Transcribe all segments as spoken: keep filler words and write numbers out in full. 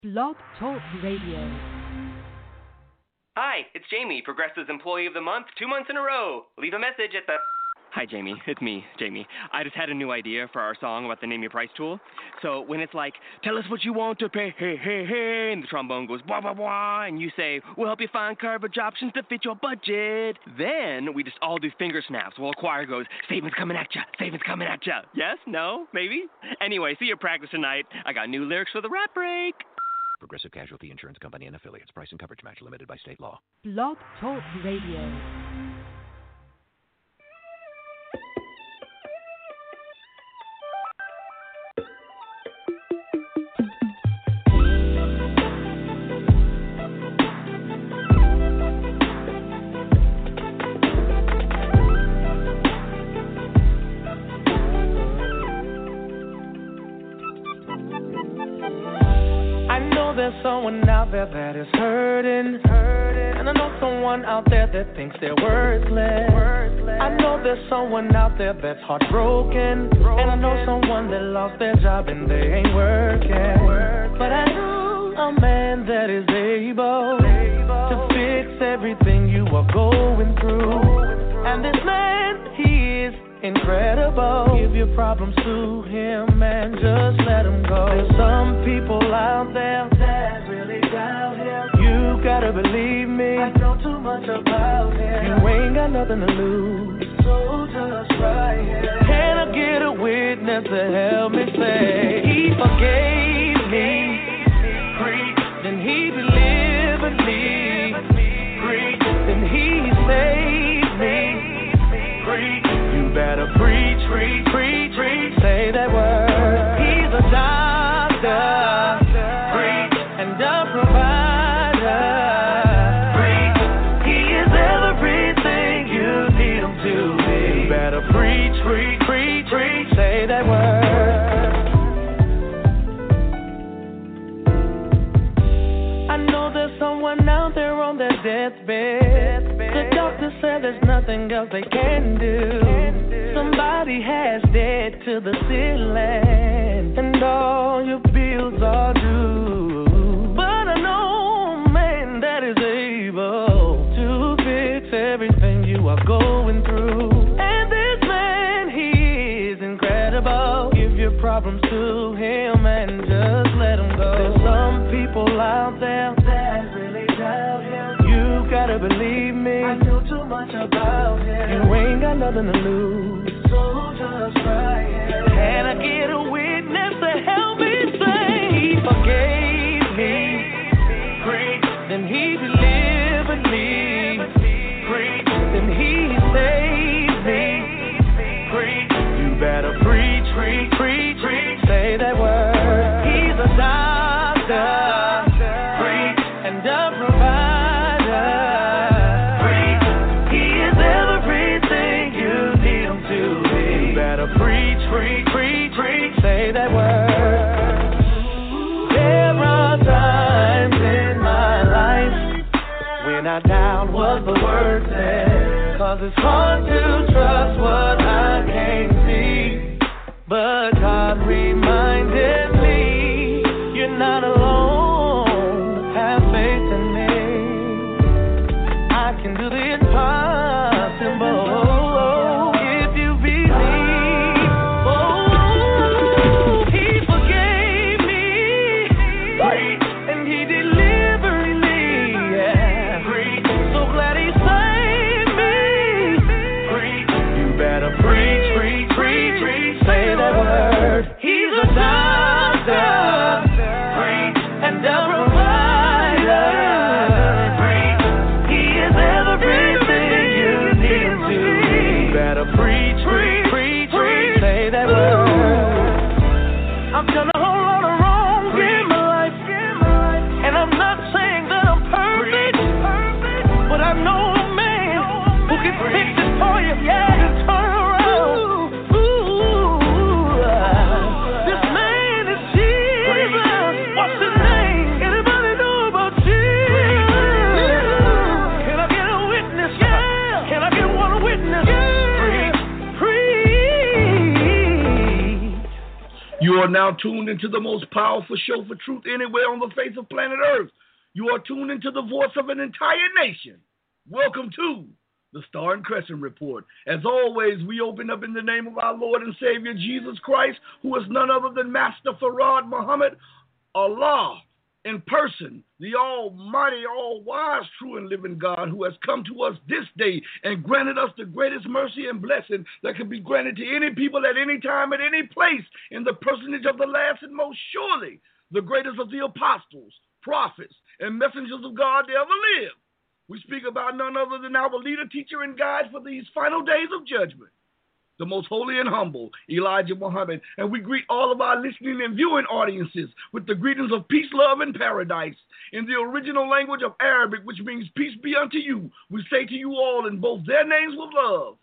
Blog Talk Radio. Hi, it's Jamie, Progressive's Employee of the Month, two months in a row. Leave a message at the... Hi, Jamie. It's me, Jamie. I just had a new idea for our song about the Name Your Price tool. So when it's like, tell us what you want to pay, hey, hey, hey, and the trombone goes, blah, blah, blah, and you say, we'll help you find coverage options to fit your budget. Then we just all do finger snaps while a choir goes, savings coming at ya, savings coming at ya. Yes? No? Maybe? Anyway, see you practice tonight. I got new lyrics for the rap break. Progressive Casualty Insurance Company and Affiliates. Price and coverage match limited by state law. Blog Talk Radio. There's someone out there that is hurting, hurting, and I know someone out there that thinks they're worthless. worthless. I know there's someone out there that's heartbroken, Broken. and I know someone that lost their job and they ain't working. working. But I know a man that is able, able to fix everything you are going through. Going through. And this man, he is incredible. Give your problems to him and just let him go. There's some people out there that really doubt him. You gotta believe me, I know too much about him. You ain't got nothing to lose, so just right here. Can I get a witness to help me say he forgave me? Great, then he delivered me. Great, then he saved me. Great, better preach, preach, preach, preach, say that word. He's a doctor, preach, and a provider, preach. He is everything you need him to be. Better preach, preach, preach, preach, say that word. I know there's someone out there on their deathbed. The doctor said there's nothing else they can do. Somebody has dead to the ceiling, and all your bills are due. But I know a man that is able to fix everything you are going through. And this man, he is incredible. Give your problems to him and just let him go. There's some people out there that really doubt him. You gotta believe me, I know too much about him. You ain't got nothing to lose, so just right here. Can I get a witness to help me say he forgave me? Great, then he delivered me. Great, then he saved me. Great, you better preach, preach, preach, preach, say that word. He's a doctor, great, and a provider. Great, he is everything you need him to be. You better preach, preach, preach, preach, say that word. There are times in my life when I doubt what the word says, 'cause it's hard to trust what I can't see. But God reminded me, you're not alone, have faith in me. I can do the impossible. He's a doctor. are now tuned into the most powerful show for truth anywhere on the face of planet Earth. You are tuned into the voice of an entire nation. Welcome to the Star and Crescent Report. As always, we open up in the name of our Lord and Savior Jesus Christ, who is none other than Master Farad Muhammad, Allah in person, the almighty, all-wise, true and living God who has come to us this day and granted us the greatest mercy and blessing that can be granted to any people at any time, at any place, in the personage of the last and most surely the greatest of the apostles, prophets, and messengers of God to ever live. We speak about none other than our leader, teacher, and guide for these final days of judgment, the most holy and humble, Elijah Muhammad. And we greet all of our listening and viewing audiences with the greetings of peace, love, and paradise. In the original language of Arabic, which means peace be unto you, we say to you all in both their names with love,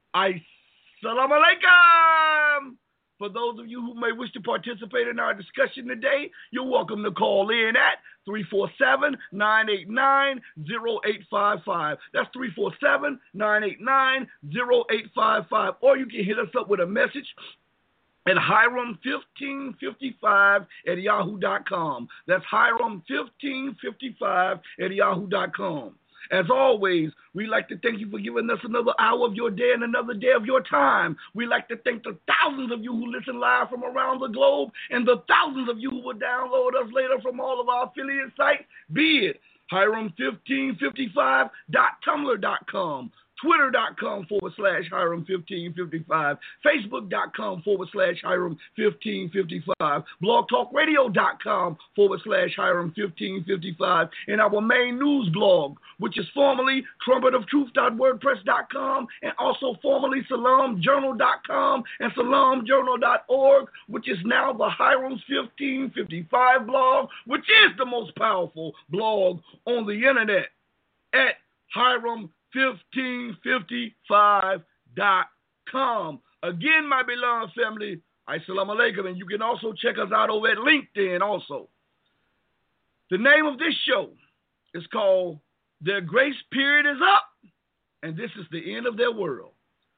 Assalamu alaikum. For those of you who may wish to participate in our discussion today, you're welcome to call in at three four seven, nine eight nine, zero eight five five. That's three four seven, nine eight nine, zero eight five five. Or you can hit us up with a message at Hiram fifteen fifty-five at yahoo dot com. That's Hiram fifteen fifty-five at yahoo dot com. As always, we'd like to thank you for giving us another hour of your day and another day of your time. We'd like to thank the thousands of you who listen live from around the globe and the thousands of you who will download us later from all of our affiliate sites, be it Hiram fifteen fifty-five dot tumblr dot com, Twitter.com forward slash Hiram fifteen fifty-five, Facebook.com forward slash Hiram fifteen fifty-five, BlogTalkRadio.com forward slash Hiram fifteen fifty-five, and our main news blog, which is formerly Trumpet of Truth dot wordpress dot com and also formerly Salam Journal dot com and Salam Journal dot org, which is now the Hiram's fifteen fifty-five blog, which is the most powerful blog on the internet at Hiram fifteen fifty-five dot com. Again, my beloved family, Assalamu alaikum, and you can also check us out over at LinkedIn also. The name of this show is called Their Grace Period is Up, and this is the end of their world.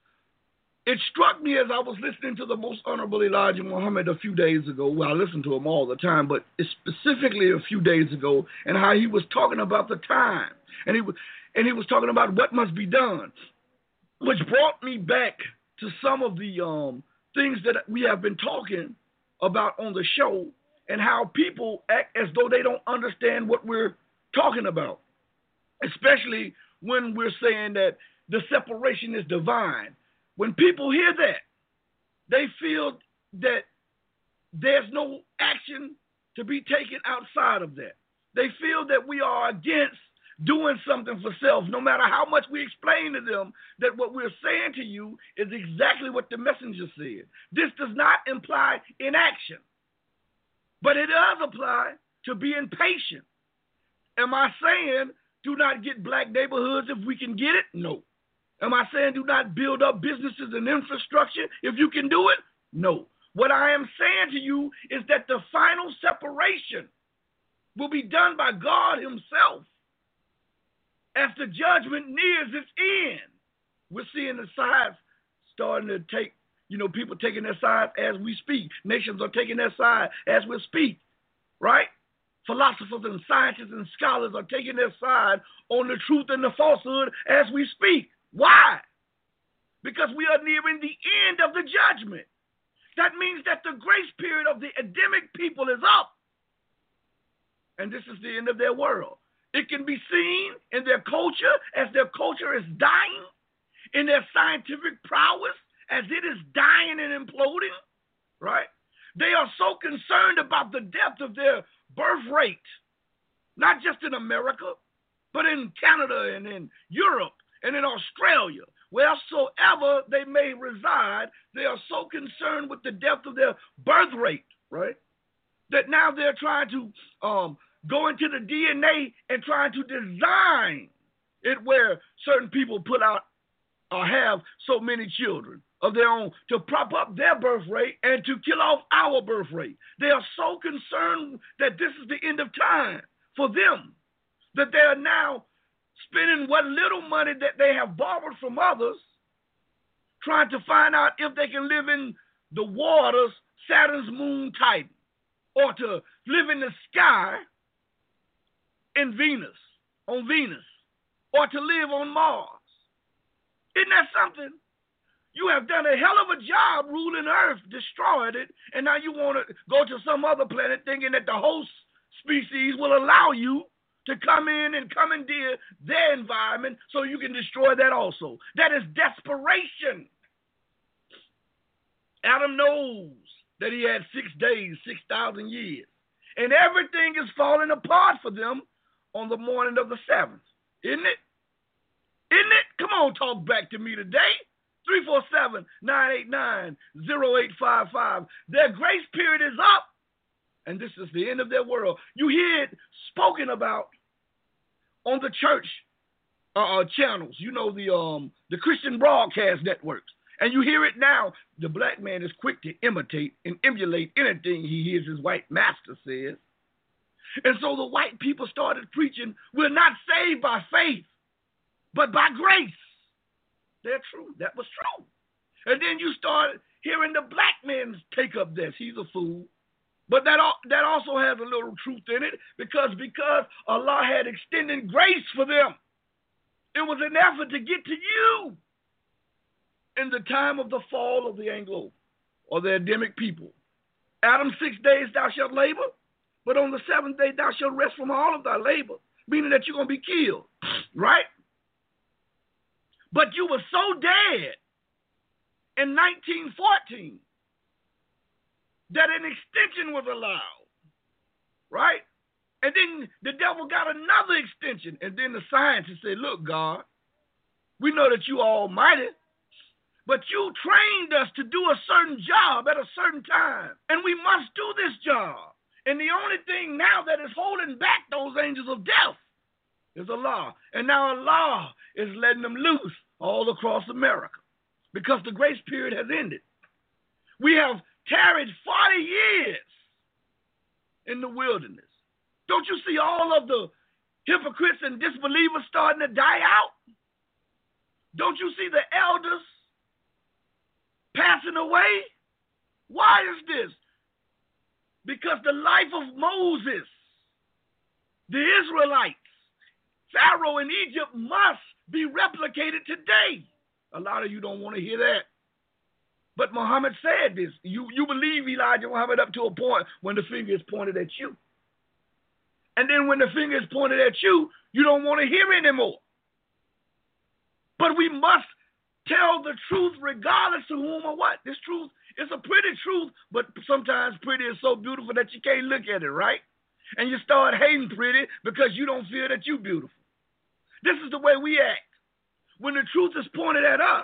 It struck me as I was listening to the Most Honorable Elijah Muhammad a few days ago. Well, I listen to him all the time, but specifically a few days ago, and how he was talking about the time. And he was And he was talking about what must be done, which brought me back to some of the um, things that we have been talking about on the show and how people act as though they don't understand what we're talking about, especially when we're saying that the separation is divine. When people hear that, they feel that there's no action to be taken outside of that. They feel that we are against doing something for self, no matter how much we explain to them that what we're saying to you is exactly what the messenger said. This does not imply inaction, but it does apply to being patient. Am I saying do not get black neighborhoods if we can get it? No. Am I saying do not build up businesses and infrastructure if you can do it? No. What I am saying to you is that the final separation will be done by God himself. As the judgment nears its end, we're seeing the sides starting to take, you know, people taking their side as we speak. Nations are taking their side as we speak, right? Philosophers and scientists and scholars are taking their side on the truth and the falsehood as we speak. Why? Because we are nearing the end of the judgment. That means that the grace period of the Adamic people is up. And this is the end of their world. It can be seen in their culture as their culture is dying, in their scientific prowess as it is dying and imploding, right? They are so concerned about the depth of their birth rate, not just in America, but in Canada and in Europe and in Australia. Wheresoever they may reside, they are so concerned with the depth of their birth rate, right, that now they're trying to um, go into the D N A and trying to design it where certain people put out or have so many children of their own to prop up their birth rate and to kill off our birth rate. They are so concerned that this is the end of time for them that they are now spending what little money that they have borrowed from others, trying to find out if they can live in the waters Saturn's moon Titan, or to live in the sky in Venus, on Venus, or to live on Mars. Isn't that something? You have done a hell of a job ruling Earth, destroyed it, and now you want to go to some other planet thinking that the host species will allow you to come in and commandeer their environment so you can destroy that also. That is desperation. Adam knows that he had six days, six thousand years, and everything is falling apart for them on the morning of the seventh. Isn't it? Isn't it? Come on, talk back to me today. three four seven, nine eight nine, zero eight five five. Their grace period is up, and this is the end of their world. You hear it spoken about on the church uh, channels, you know, the um the Christian broadcast networks. And you hear it now. The black man is quick to imitate and emulate anything he hears his white master says. And so the white people started preaching, we're not saved by faith, but by grace. They're true. That was true. And then you start hearing the black men take up this. He's a fool. But that that also has a little truth in it, because because Allah had extended grace for them. It was an effort to get to you in the time of the fall of the Anglo or the Adamic people. Adam, six days thou shalt labor, but on the seventh day thou shalt rest from all of thy labor, meaning that you're going to be killed, right? But you were so dead in nineteen fourteen that an extension was allowed, right? And then the devil got another extension. And then the scientists said, look, God, we know that you are almighty, but you trained us to do a certain job at a certain time, and we must do this job. And the only thing now that is holding back those angels of death is Allah. And now Allah is letting them loose all across America because the grace period has ended. We have tarried forty years in the wilderness. Don't you see all of the hypocrites and disbelievers starting to die out? Don't you see the elders passing away? Why is this? Because the life of Moses, the Israelites, Pharaoh in Egypt must be replicated today. A lot of you don't want to hear that. But Muhammad said this. You, you believe Elijah Muhammad up to a point when the finger is pointed at you. And then when the finger is pointed at you, you don't want to hear anymore. But we must tell the truth regardless to whom or what. This truth is a pretty truth, but sometimes pretty is so beautiful that you can't look at it, right? And you start hating pretty because you don't feel that you're beautiful. This is the way we act. When the truth is pointed at us,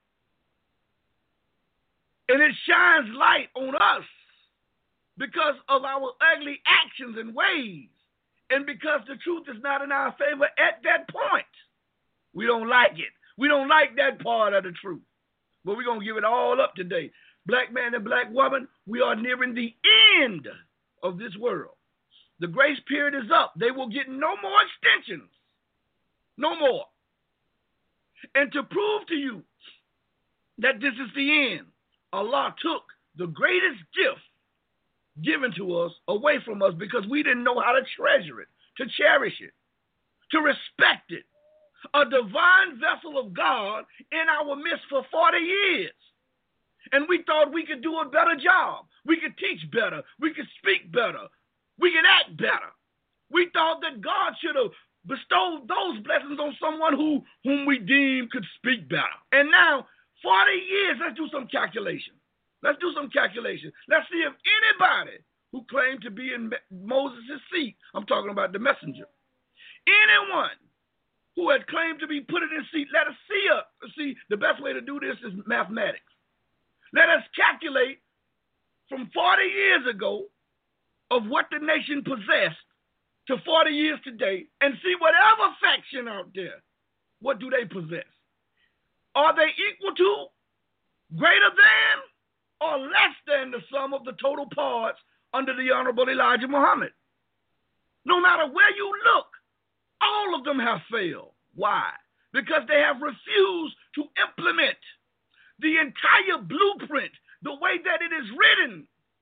and it shines light on us because of our ugly actions and ways, and because the truth is not in our favor at that point, we don't like it. We don't like that part of the truth. But we're going to give it all up today. Black man and black woman, we are nearing the end of this world. The grace period is up. They will get no more extensions. No more. And to prove to you that this is the end, Allah took the greatest gift given to us away from us because we didn't know how to treasure it, to cherish it, to respect it. A divine vessel of God in our midst for forty years. And we thought we could do a better job. We could teach better. We could speak better. We could act better. We thought that God should have bestowed those blessings on someone who whom we deemed could speak better. And now, forty years, let's do some calculation. Let's do some calculation. Let's see if anybody who claimed to be in Moses' seat, I'm talking about the messenger, anyone who had claimed to be put in his seat, let us see up. See, the best way to do this is mathematics. Let us calculate from forty years ago of what the nation possessed to forty years today and see whatever faction out there, what do they possess? Are they equal to, greater than, or less than the sum of the total parts under the Honorable Elijah Muhammad? No matter where you look, all of them have failed. Why? Because they have refused to implement the entire blueprint, the way that it is written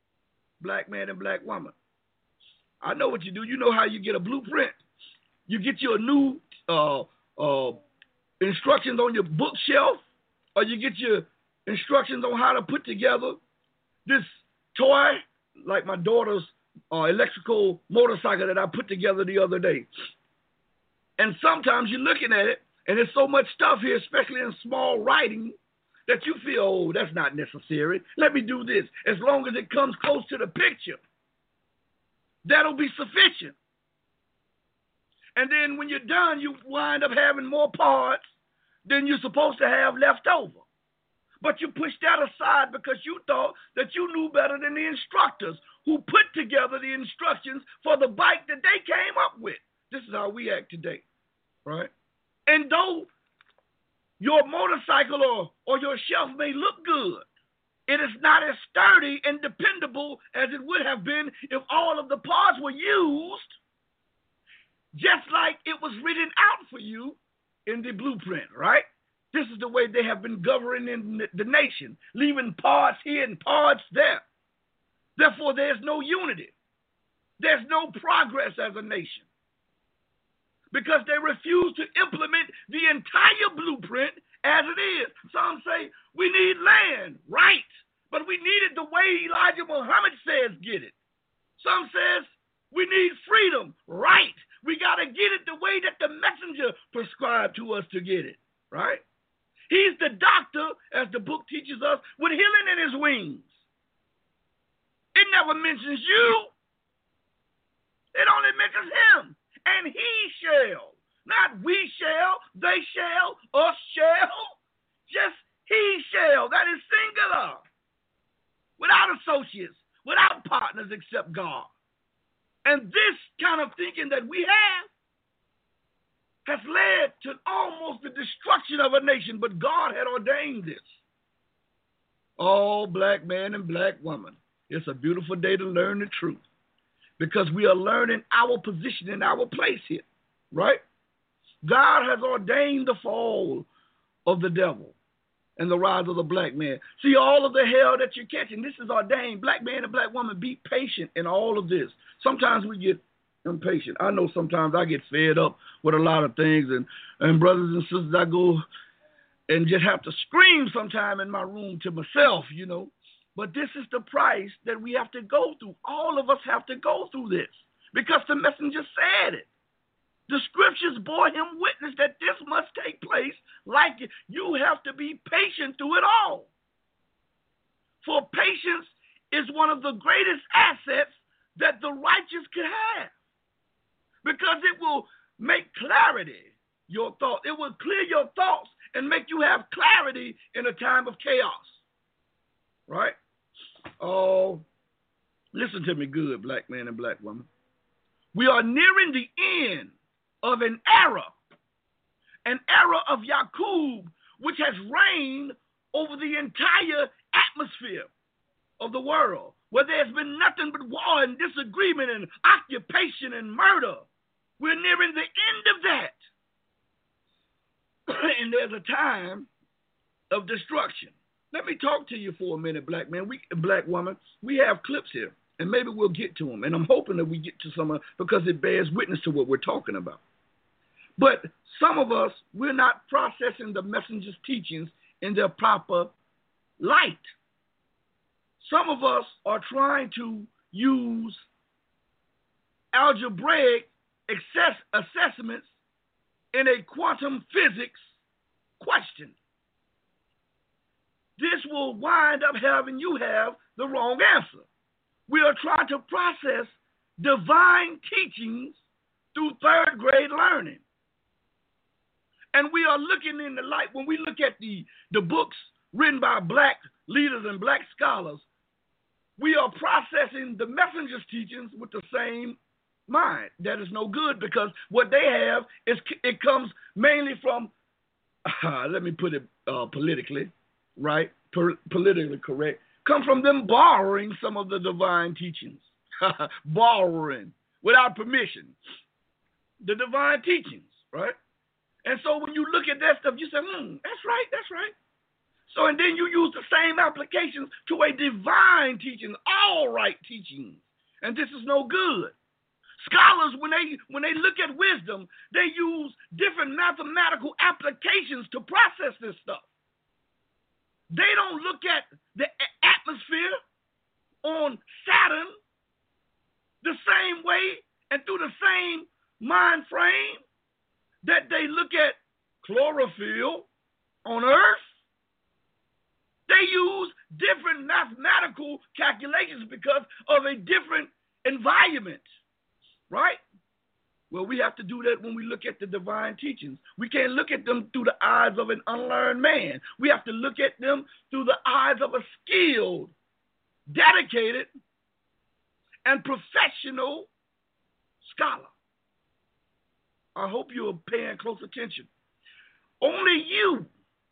black man and black woman. I know what you do. You know how you get a blueprint. You get you a new uh, uh, instructions on your bookshelf, or you get your instructions on how to put together this toy, like my daughter's uh, electrical motorcycle that I put together the other day. And sometimes you're looking at it, and there's so much stuff here, especially in small writing, that you feel, oh, that's not necessary. Let me do this. As long as it comes close to the picture, that'll be sufficient. And then when you're done, you wind up having more parts than you're supposed to have left over. But you pushed that aside because you thought that you knew better than the instructors who put together the instructions for the bike that they came up with. This is how we act today, right? And though your motorcycle or, or your shelf may look good, it is not as sturdy and dependable as it would have been if all of the parts were used just like it was written out for you in the blueprint, right? This is the way they have been governing the nation, leaving parts here and parts there. Therefore, there's no unity. There's no progress as a nation because they refuse to implement the entire blueprint as it is. Some say we need land, right, but we need it the way Elijah Muhammad says get it. Some says we need freedom, right. We got to get it the way that the messenger prescribed to us to get it, right? He's the doctor, as the book teaches us, with healing in his wings. It never mentions you. It only mentions him. And he shall. Not we shall, they shall, us shall. Just he shall. That is singular. Without associates, without partners except God. And this kind of thinking that we have has led to almost the destruction of a nation, but God had ordained this. Oh, black man and black woman, it's a beautiful day to learn the truth because we are learning our position in our place here, right? God has ordained the fall of the devil and the rise of the black man. See, all of the hell that you're catching, this is ordained. Black man and black woman, be patient in all of this. Sometimes we get impatient. I know sometimes I get fed up with a lot of things, and, and brothers and sisters, I go and just have to scream sometime in my room to myself, you know. But this is the price that we have to go through. All of us have to go through this because the messenger said it. The scriptures bore him witness that this must take place like it. You have to be patient through it all. For patience is one of the greatest assets that the righteous could have. Because it will make clarity your thought. It will clear your thoughts and make you have clarity in a time of chaos. Right? Oh, listen to me good, black man and black woman. We are nearing the end of an era, an era of Yaqub, which has reigned over the entire atmosphere of the world, where there's been nothing but war and disagreement and occupation and murder. We're nearing the end of that. And there's a time of destruction. Let me talk to you for a minute, black man, we, black woman. We have clips here, and maybe we'll get to them. And I'm hoping that we get to some of because it bears witness to what we're talking about. But some of us, we're not processing the messenger's teachings in their proper light. Some of us are trying to use algebraic access assessments in a quantum physics question. This will wind up having you have the wrong answer. We are trying to process divine teachings through third grade learning. And we are looking in the light, when we look at the, the books written by black leaders and black scholars, we are processing the messenger's teachings with the same mind. That is no good because what they have, is it comes mainly from, uh, let me put it uh, politically, right? Per- politically correct. Come from them borrowing some of the divine teachings. Borrowing without permission. The divine teachings, right? And so when you look at that stuff, you say, hmm, that's right, that's right. So, and then you use the same applications to a divine teaching, all right teachings. And this is no good. Scholars, when they when they look at wisdom, they use different mathematical applications to process this stuff. They don't look at the atmosphere on Saturn the same way and through the same mind frame that they look at chlorophyll on Earth. They use different mathematical calculations because of a different environment, right? Well, we have to do that when we look at the divine teachings. We can't look at them through the eyes of an unlearned man. We have to look at them through the eyes of a skilled, dedicated, and professional scholar. I hope you're paying close attention. Only you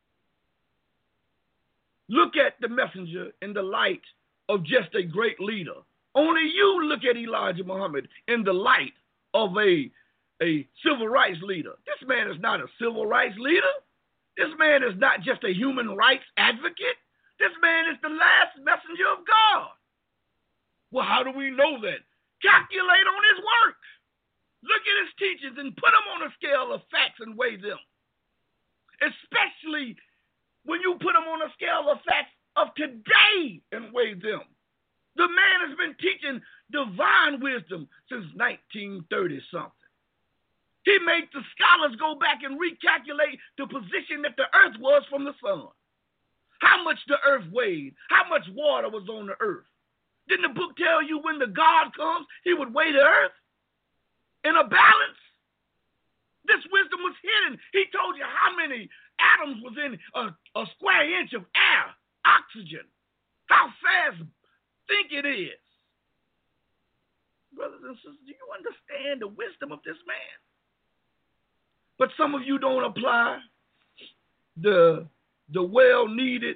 look at the messenger in the light of just a great leader. Only you look at Elijah Muhammad in the light of a, a civil rights leader. This man is not a civil rights leader. This man is not just a human rights advocate. This man is the last messenger of God. Well, how do we know that? Calculate on his work. Look at his teachings and put them on a scale of facts and weigh them. Especially when you put them on a scale of facts of today and weigh them. The man has been teaching divine wisdom since nineteen thirty something. He made the scholars go back and recalculate the position that the earth was from the sun. How much the earth weighed, how much water was on the earth. Didn't the book tell you when the God comes, he would weigh the earth in a balance? This wisdom was hidden. He told you how many atoms was in a, a square inch of air, oxygen. How fast think it is. Brothers and sisters, do you understand the wisdom of this man? But some of you don't apply the, the well-needed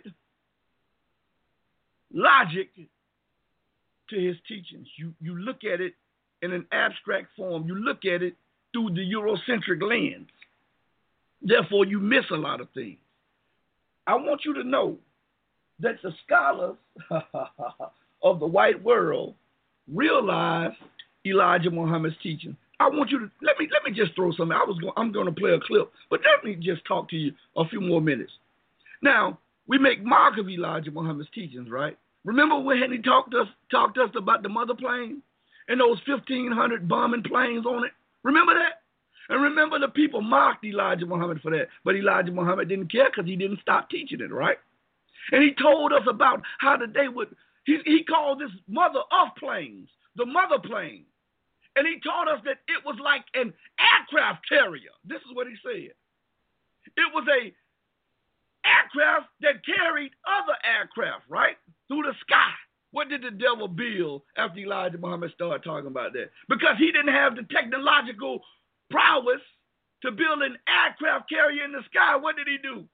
logic to his teachings. You, you look at it in an abstract form. You look at it through the Eurocentric lens. Therefore, you miss a lot of things. I want you to know that the scholars of the white world realize Elijah Muhammad's teaching. I want you to let me let me just throw something. I was going, I'm going to play a clip, but let me just talk to you a few more minutes. Now, we make mark of Elijah Muhammad's teachings, right? Remember when he talked to us talked to us about the mother plane and those fifteen hundred bombing planes on it? Remember that? And remember the people mocked Elijah Muhammad for that, but Elijah Muhammad didn't care because he didn't stop teaching it, right? And he told us about how that they would. He, he called this mother of planes the mother plane. And he taught us that it was like an aircraft carrier. This is what he said. It was a aircraft that carried other aircraft, right, through the sky. What did the devil build after Elijah Muhammad started talking about that? Because he didn't have the technological prowess to build an aircraft carrier in the sky. What did he do?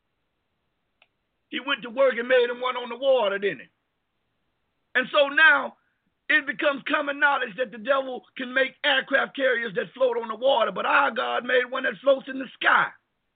He went to work and made him one on the water, didn't he? And so now it becomes common knowledge that the devil can make aircraft carriers that float on the water, but our God made one that floats in the sky.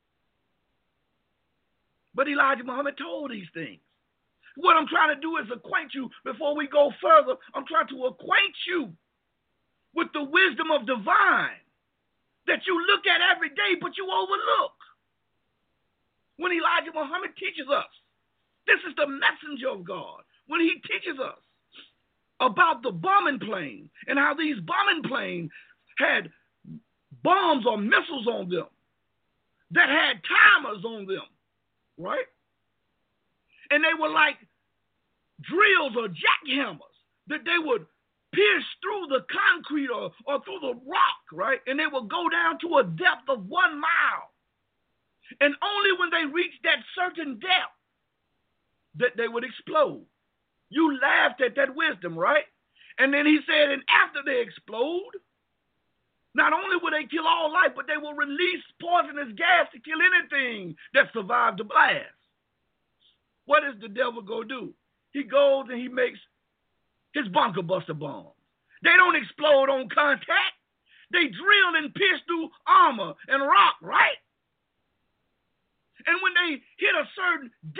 But Elijah Muhammad told these things. What I'm trying to do is acquaint you, before we go further, I'm trying to acquaint you with the wisdom of divine that you look at every day, but you overlook. When Elijah Muhammad teaches us, this is the messenger of God. When he teaches us about the bombing plane and how these bombing planes had bombs or missiles on them that had timers on them, right? And they were like drills or jackhammers that they would pierce through the concrete or, or through the rock, right? And they would go down to a depth of one mile. And only when they reached that certain depth that they would explode. You laughed at that wisdom, right? And then he said, and after they explode, not only will they kill all life, but they will release poisonous gas to kill anything that survived the blast. What does the devil go do? He goes and he makes his bunker buster bombs. They don't explode on contact. They drill and pierce through armor and rock, right? And when they hit a certain depth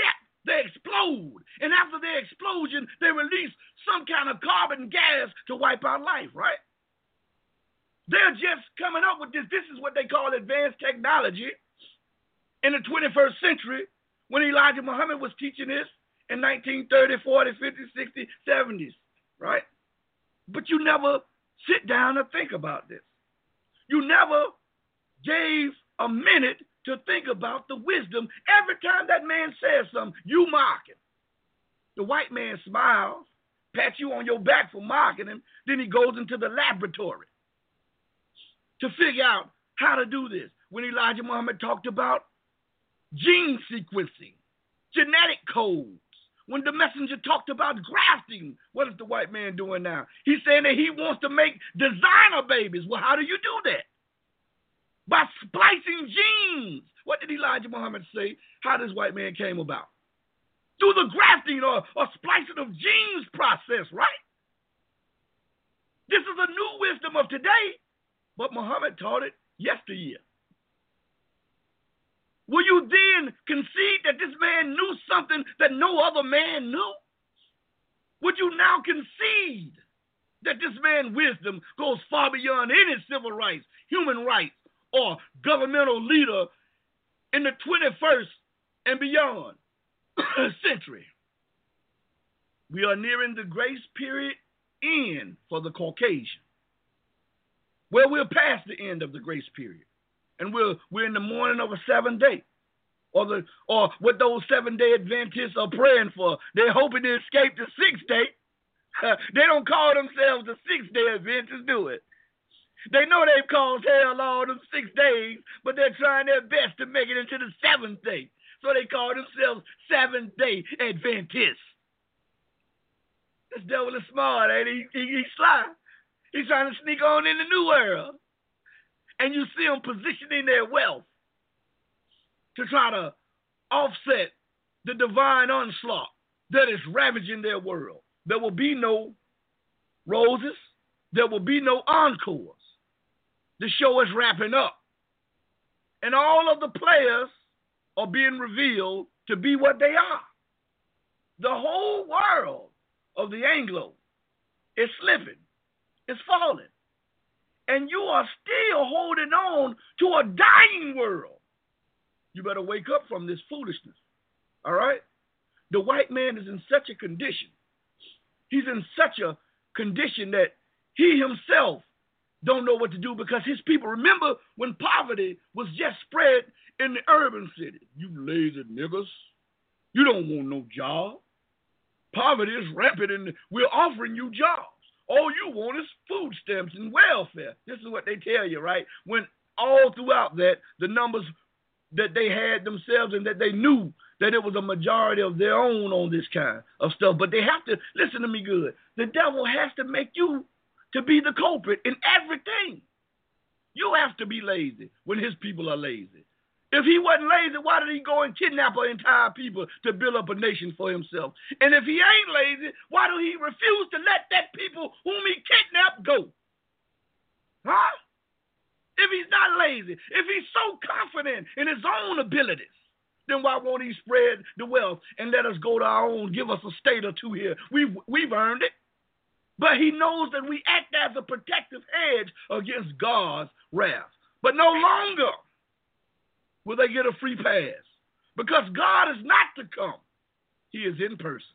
they explode. And after their explosion, they release some kind of carbon gas to wipe out life, right? They're just coming up with this. This is what they call advanced technology in the twenty-first century when Elijah Muhammad was teaching this in nineteen thirty, forty, fifty, sixty, seventies, right? But you never sit down and think about this. You never gave a minute to think about the wisdom. Every time that man says something, you mock him. The white man smiles, pats you on your back for mocking him, then he goes into the laboratory to figure out how to do this. When Elijah Muhammad talked about gene sequencing, genetic codes, when the messenger talked about grafting, what is the white man doing now? He's saying that he wants to make designer babies. Well, how do you do that? By splicing genes. What did Elijah Muhammad say? How this white man came about? Through the grafting or, or splicing of genes process, right? This is a new wisdom of today, but Muhammad taught it yesteryear. Will you then concede that this man knew something that no other man knew? Would you now concede that this man's wisdom goes far beyond any civil rights, human rights, or governmental leader in the twenty-first and beyond century? We are nearing the grace period end for the Caucasian. Well, we're past the end of the grace period, and we're we're in the morning of a seventh day, or the or what those seven-day Adventists are praying for. They're hoping to escape the sixth day. Uh, they don't call themselves the sixth-day Adventists, do it? They know they've caused hell all them six days, but they're trying their best to make it into the seventh day. So they call themselves seventh-day Adventists. This devil is smart, ain't he? he? He's sly. He's trying to sneak on in the new world. And you see them positioning their wealth to try to offset the divine onslaught that is ravaging their world. There will be no roses. There will be no encores. The show is wrapping up. And all of the players are being revealed to be what they are. The whole world of the Anglo is slipping. It's falling. And you are still holding on to a dying world. You better wake up from this foolishness. All right? The white man is in such a condition. He's in such a condition that he himself don't know what to do because his people, remember when poverty was just spread in the urban city. You lazy niggas. You don't want no job. Poverty is rampant and we're offering you jobs. All you want is food stamps and welfare. This is what they tell you, right? When all throughout that, the numbers that they had themselves and that they knew that it was a majority of their own on this kind of stuff. But they have to, listen to me good, the devil has to make you to be the culprit in everything. You have to be lazy when his people are lazy. If he wasn't lazy, why did he go and kidnap an entire people to build up a nation for himself? And if he ain't lazy, why do he refuse to let that people whom he kidnapped go? Huh? If he's not lazy, if he's so confident in his own abilities, then why won't he spread the wealth and let us go to our own, give us a state or two here? We've, we've earned it. But he knows that we act as a protective hedge against God's wrath. But no longer will they get a free pass because God is not to come. He is in person.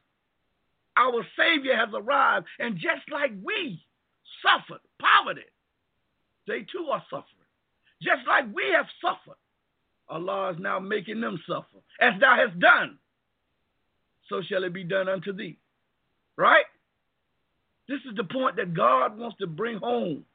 Our Savior has arrived, and just like we suffered poverty, they too are suffering. Just like we have suffered, Allah is now making them suffer. As thou hast done, so shall it be done unto thee. Right? This is the point that God wants to bring home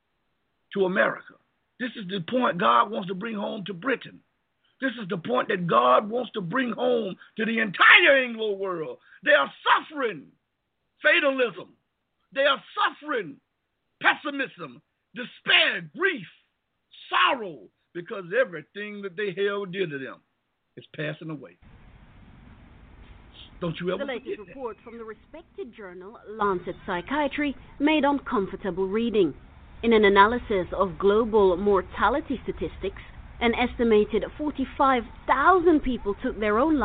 to America. This is the point God wants to bring home to Britain. This is the point that God wants to bring home to the entire Anglo world. They are suffering fatalism. They are suffering pessimism, despair, grief, sorrow, because everything that they held dear to them is passing away. Don't you ever The latest forget report from the respected journal Lancet Psychiatry made uncomfortable reading. In an analysis of global mortality statistics, an estimated forty-five thousand people took their own life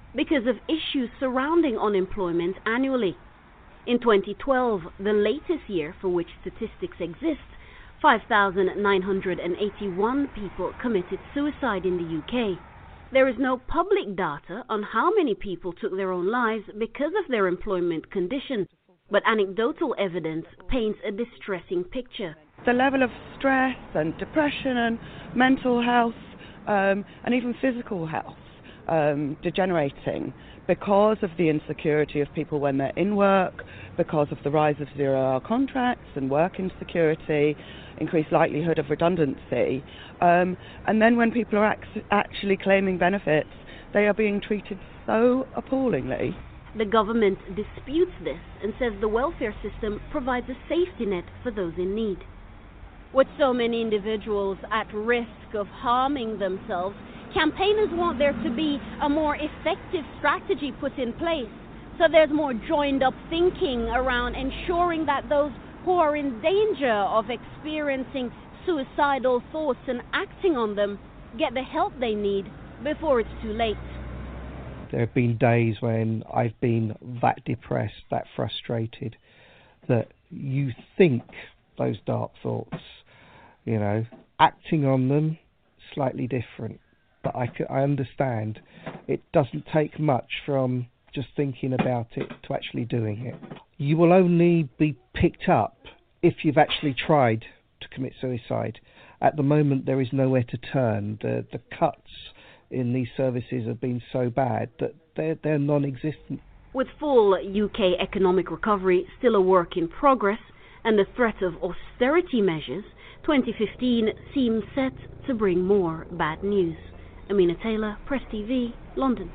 because of issues surrounding unemployment annually. In twenty twelve, the latest year for which statistics exist, five thousand nine hundred eighty-one people committed suicide in the U K. There is no public data on how many people took their own lives because of their employment condition, but anecdotal evidence paints a distressing picture. The level of stress and depression and mental health um, and even physical health um, degenerating because of the insecurity of people when they're in work, because of the rise of zero-hour contracts and work insecurity, increased likelihood of redundancy. Um, and then when people are ac- actually claiming benefits, they are being treated so appallingly. The government disputes this and says the welfare system provides a safety net for those in need. With so many individuals at risk of harming themselves, campaigners want there to be a more effective strategy put in place, so there's more joined-up thinking around ensuring that those who are in danger of experiencing suicidal thoughts and acting on them get the help they need before it's too late. There have been days when I've been that depressed, that frustrated, that you think those dark thoughts, you know, acting on them, slightly different. But I, I understand it doesn't take much from just thinking about it to actually doing it. You will only be picked up if you've actually tried to commit suicide. At the moment, there is nowhere to turn. The the cuts in these services have been so bad that they're, they're non-existent. With full U K economic recovery still a work in progress and the threat of austerity measures, twenty fifteen seems set to bring more bad news. Amina Taylor, Press T V, London.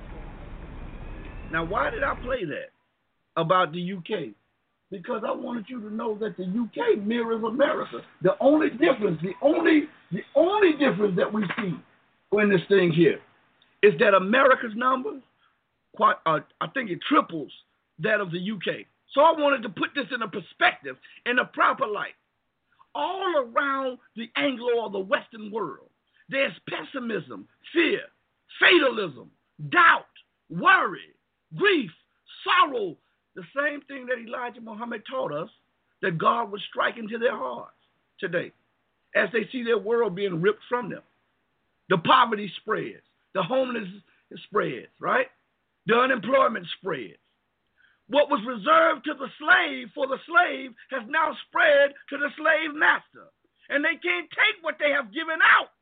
Now, why did I play that about the U K? Because I wanted you to know that the U K mirrors America. The only difference, the only, the only difference that we see in this thing here is that America's numbers, quite, uh, I think it triples that of the U K. So I wanted to put this in a perspective, in a proper light. All around the Anglo or the Western world, there's pessimism, fear, fatalism, doubt, worry, grief, sorrow, the same thing that Elijah Muhammad taught us, that God would strike into their hearts today as they see their world being ripped from them. The poverty spreads, the homelessness spreads, right? The unemployment spreads. What was reserved to the slave for the slave has now spread to the slave master, and they can't take what they have given out.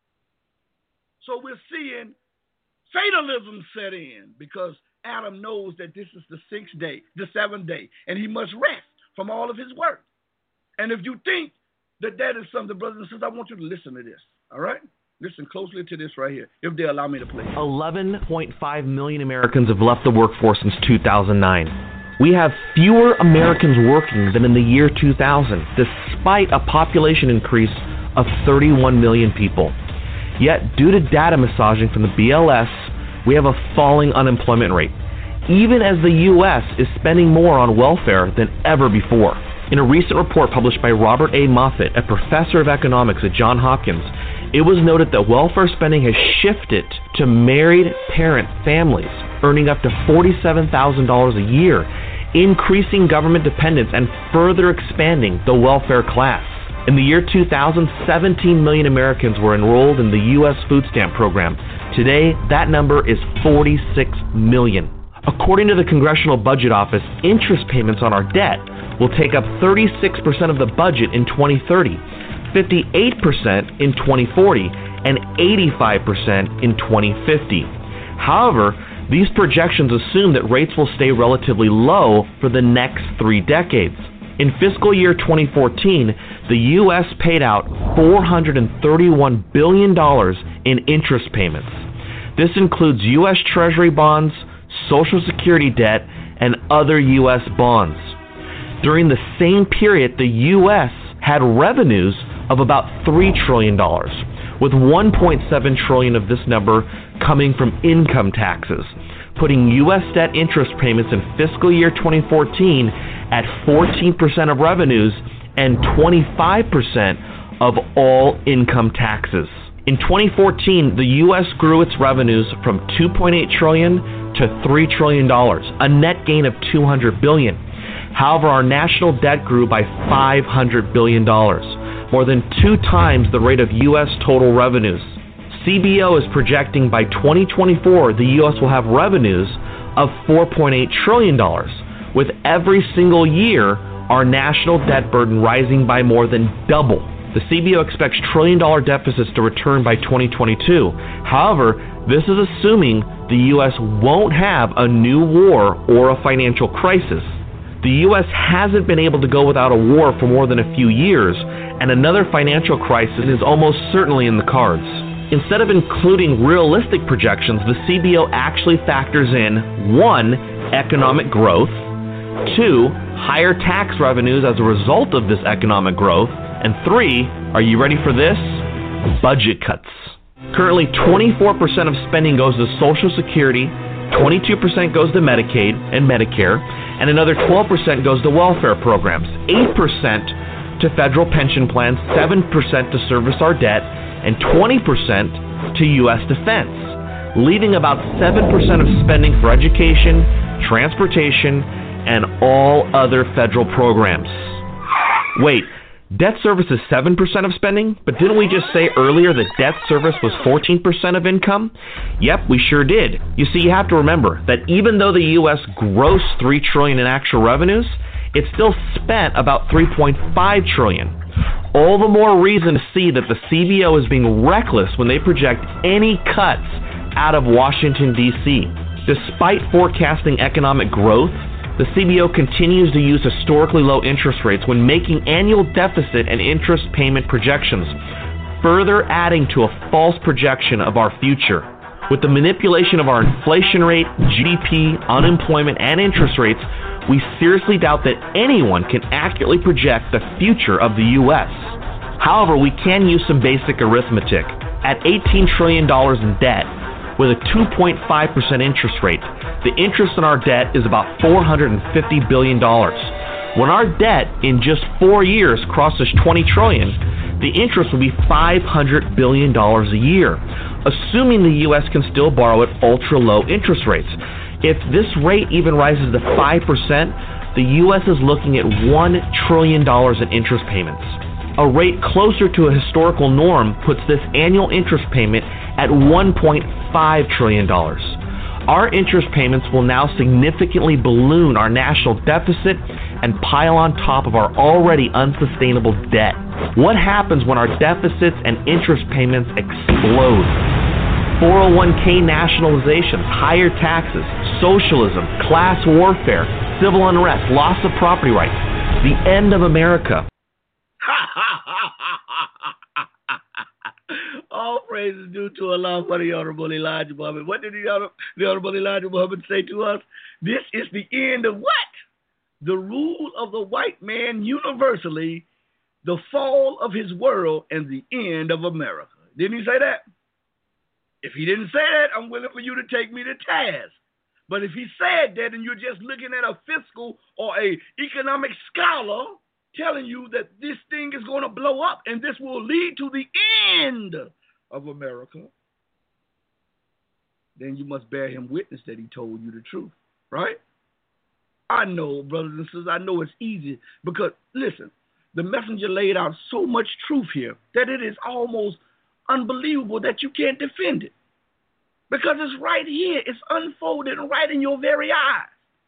So we're seeing fatalism set in because Adam knows that this is the sixth day, the seventh day, and he must rest from all of his work. And if you think that that is something, brothers and sisters, I want you to listen to this, all right? Listen closely to this right here, if they allow me to play. eleven point five million Americans have left the workforce since two thousand nine. We have fewer Americans working than in the year two thousand, despite a population increase of thirty-one million people. Yet, due to data massaging from the B L S, we have a falling unemployment rate, even as the U S is spending more on welfare than ever before. In a recent report published by Robert A. Moffat, a professor of economics at Johns Hopkins, it was noted that welfare spending has shifted to married parent families, earning up to forty-seven thousand dollars a year, increasing government dependence and further expanding the welfare class. In the year two thousand, seventeen million Americans were enrolled in the U S food stamp program. Today, that number is forty-six million. According to the Congressional Budget Office, interest payments on our debt will take up thirty-six percent of the budget in twenty thirty, fifty-eight percent in twenty forty, and eighty-five percent in twenty fifty. However, these projections assume that rates will stay relatively low for the next three decades. In fiscal year twenty fourteen, the U S paid out four hundred thirty-one billion dollars in interest payments. This includes U S Treasury bonds, Social Security debt, and other U S bonds. During the same period, the U S had revenues of about three trillion dollars, with one point seven trillion dollars of this number coming from income taxes, putting U S debt interest payments in fiscal year twenty fourteen at fourteen percent of revenues and twenty-five percent of all income taxes. In twenty fourteen, the U S grew its revenues from two point eight trillion dollars to three trillion dollars, a net gain of two hundred billion dollars. However, our national debt grew by five hundred billion dollars, more than two times the rate of U S total revenues. C B O is projecting by twenty twenty-four the U S will have revenues of four point eight trillion dollars, with every single year our national debt burden rising by more than double. The C B O expects trillion-dollar deficits to return by twenty twenty-two. However, this is assuming the U S won't have a new war or a financial crisis. The U S hasn't been able to go without a war for more than a few years, and another financial crisis is almost certainly in the cards. Instead of including realistic projections, the C B O actually factors in one, economic growth, two, higher tax revenues as a result of this economic growth, and three, are you ready for this? Budget cuts. Currently, twenty-four percent of spending goes to Social Security, twenty-two percent goes to Medicaid and Medicare, and another twelve percent goes to welfare programs, eight percent to federal pension plans, seven percent to service our debt, and twenty percent to U S defense, leaving about seven percent of spending for education, transportation, and all other federal programs. Wait, debt service is seven percent of spending? But didn't we just say earlier that debt service was fourteen percent of income? Yep, we sure did. You see, you have to remember that even though the U S grossed three trillion dollars in actual revenues, it still spent about three point five trillion dollars. All the more reason to see that the C B O is being reckless when they project any cuts out of Washington, D C. Despite forecasting economic growth, the C B O continues to use historically low interest rates when making annual deficit and interest payment projections, further adding to a false projection of our future. With the manipulation of our inflation rate, G D P, unemployment, and interest rates, we seriously doubt that anyone can accurately project the future of the U S. However, we can use some basic arithmetic. At eighteen trillion dollars in debt, with a two point five percent interest rate, the interest on our debt is about four hundred fifty billion dollars. When our debt in just four years crosses twenty trillion dollars, the interest will be five hundred billion dollars a year, assuming the U S can still borrow at ultra-low interest rates. If this rate even rises to five percent, the U S is looking at one trillion dollars in interest payments. A rate closer to a historical norm puts this annual interest payment at one point five trillion dollars. Our interest payments will now significantly balloon our national deficit and pile on top of our already unsustainable debt. What happens when our deficits and interest payments explode? four oh one k nationalizations, higher taxes, socialism, class warfare, civil unrest, loss of property rights, the end of America. All praises due to Allah for the Honorable Elijah Muhammad. What did the, honor, the Honorable Elijah Muhammad say to us? This is the end of what? The rule of the white man universally, the fall of his world, and the end of America. Didn't he say that? If he didn't say that, I'm willing for you to take me to task. But if he said that and you're just looking at a fiscal or a economic scholar telling you that this thing is going to blow up and this will lead to the end of America, then you must bear him witness that he told you the truth, right? I know, brothers and sisters, I know it's easy because, listen, the messenger laid out so much truth here that it is almost unbelievable that you can't defend it because it's right here. It's unfolded right in your very eyes.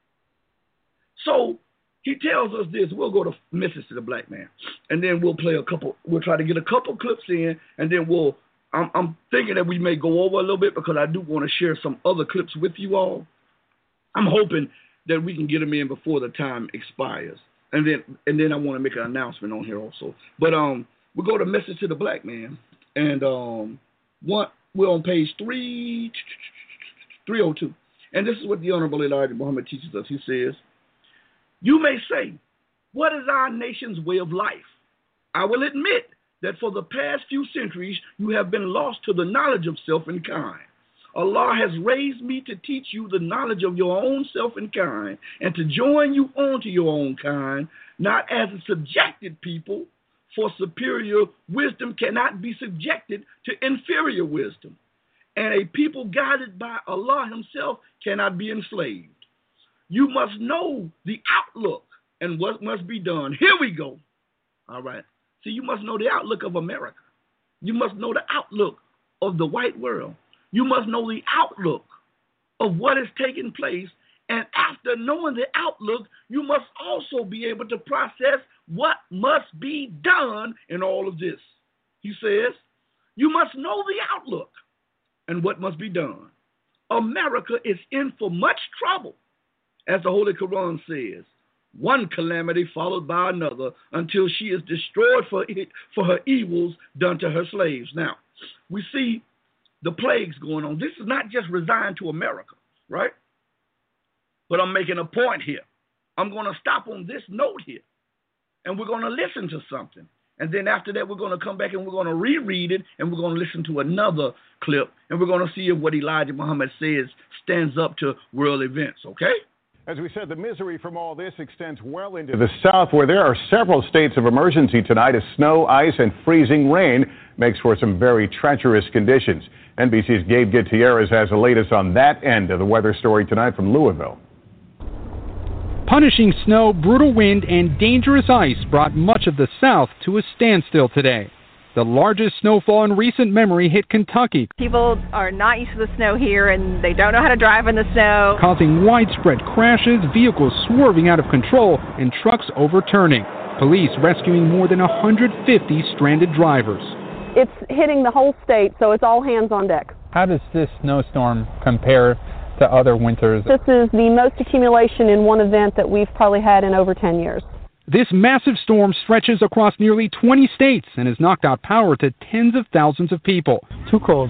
So he tells us this. We'll go to Message to the Black Man, and then we'll play a couple. We'll try to get a couple clips in, and then we'll. I'm, I'm thinking that we may go over a little bit because I do want to share some other clips with you all. I'm hoping that we can get them in before the time expires, and then and then I want to make an announcement on here also. But um, we'll go to Message to the Black Man. And um, one, we're on page three, three oh two. And this is what the Honorable Elijah Muhammad teaches us. He says, you may say, what is our nation's way of life? I will admit that for the past few centuries, you have been lost to the knowledge of self and kind. Allah has raised me to teach you the knowledge of your own self and kind, and to join you on to your own kind, not as a subjected people, for superior wisdom cannot be subjected to inferior wisdom. And a people guided by Allah himself cannot be enslaved. You must know the outlook and what must be done. Here we go. All right. See, you must know the outlook of America. You must know the outlook of the white world. You must know the outlook of what is taking place. And after knowing the outlook, you must also be able to process what must be done in all of this. He says, you must know the outlook and what must be done. America is in for much trouble, as the Holy Quran says, one calamity followed by another until she is destroyed for it, for her evils done to her slaves. Now, we see the plagues going on. This is not just resigned to America, right? But I'm making a point here. I'm going to stop on this note here, and we're going to listen to something. And then after that, we're going to come back and we're going to reread it, and we're going to listen to another clip, and we're going to see if what Elijah Muhammad says stands up to world events, okay? As we said, the misery from all this extends well into the south, where there are several states of emergency tonight as snow, ice, and freezing rain makes for some very treacherous conditions. N B C's Gabe Gutierrez has the latest on that end of the weather story tonight from Louisville. Punishing snow, brutal wind, and dangerous ice brought much of the South to a standstill today. The largest snowfall in recent memory hit Kentucky. People are not used to the snow here, and they don't know how to drive in the snow, causing widespread crashes, vehicles swerving out of control, and trucks overturning. Police rescuing more than one hundred fifty stranded drivers. It's hitting the whole state, so it's all hands on deck. How does this snowstorm compare to other winters? This is the most accumulation in one event that we've probably had in over ten years. This massive storm stretches across nearly twenty states and has knocked out power to tens of thousands of people. Too cold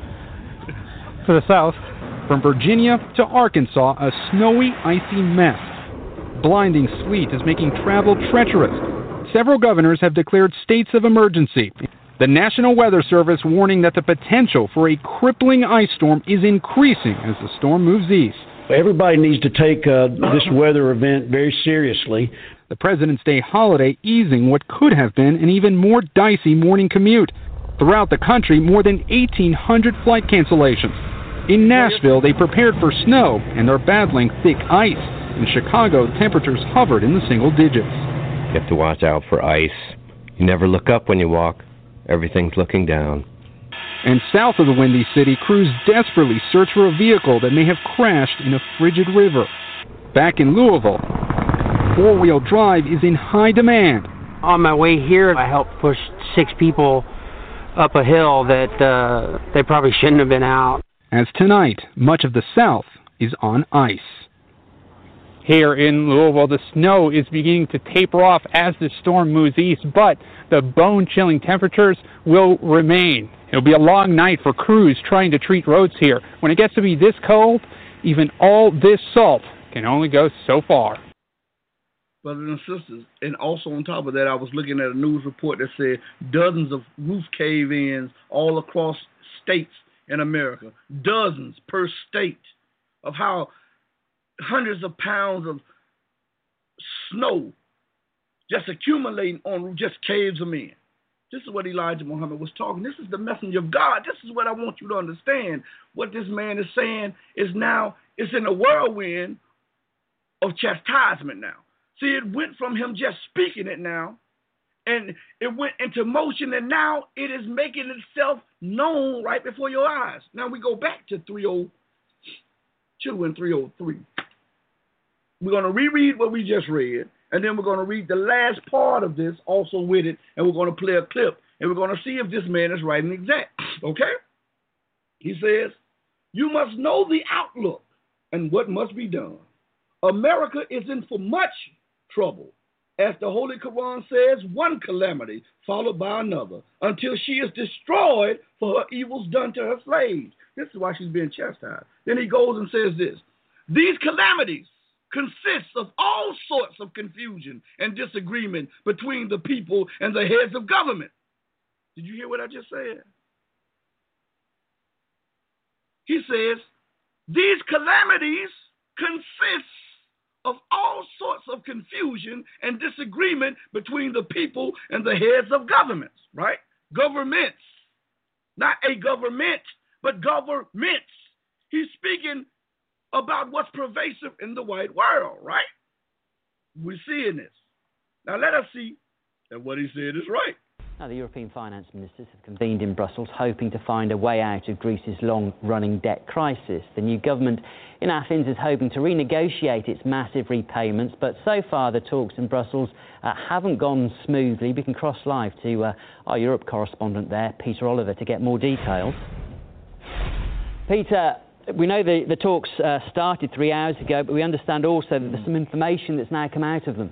for the South. From Virginia to Arkansas, a snowy, icy mess. Blinding sleet is making travel treacherous. Several governors have declared states of emergency. The National Weather Service warning that the potential for a crippling ice storm is increasing as the storm moves east. Everybody needs to take uh, this weather event very seriously. The President's Day holiday easing what could have been an even more dicey morning commute. Throughout the country, more than eighteen hundred flight cancellations. In Nashville, they prepared for snow and are battling thick ice. In Chicago, temperatures hovered in the single digits. You have to watch out for ice. You never look up when you walk. Everything's looking down. And south of the Windy City, crews desperately search for a vehicle that may have crashed in a frigid river. Back in Louisville, four-wheel drive is in high demand. On my way here, I helped push six people up a hill that uh, they probably shouldn't have been out. As tonight, much of the South is on ice. Here in Louisville, the snow is beginning to taper off as the storm moves east, but the bone-chilling temperatures will remain. It'll be a long night for crews trying to treat roads here. When it gets to be this cold, even all this salt can only go so far. Brothers and sisters, and also on top of that, I was looking at a news report that said dozens of roof cave-ins all across states in America, dozens per state, of how hundreds of pounds of snow just accumulating on just caves them in. This is what Elijah Muhammad was talking. This is the messenger of God. This is what I want you to understand. What this man is saying is now, it's in a whirlwind of chastisement now. See, it went from him just speaking it now, and it went into motion, and now it is making itself known right before your eyes. Now we go back to three oh two and three oh three. We're going to reread what we just read, and then we're going to read the last part of this also with it, and we're going to play a clip, and we're going to see if this man is right and exact. Okay? He says, you must know the outlook and what must be done. America is in for much trouble. As the Holy Quran says, one calamity followed by another until she is destroyed for her evils done to her slaves. This is why she's being chastised. Then he goes and says this, these calamities consist of all sorts of confusion and disagreement between the people and the heads of government. Did you hear what I just said? He says, these calamities consist of all sorts of confusion and disagreement between the people and the heads of governments, right? Governments. Not a government, but governments. He's speaking about what's pervasive in the white world, right? We're seeing this. Now let us see that what he said is right. Now, the European finance ministers have convened in Brussels hoping to find a way out of Greece's long-running debt crisis. The new government in Athens is hoping to renegotiate its massive repayments, but so far the talks in Brussels uh, haven't gone smoothly. We can cross live to uh, our Europe correspondent there, Peter Oliver, to get more details. Peter, we know the, the talks uh, started three hours ago, but we understand also that there's some information that's now come out of them.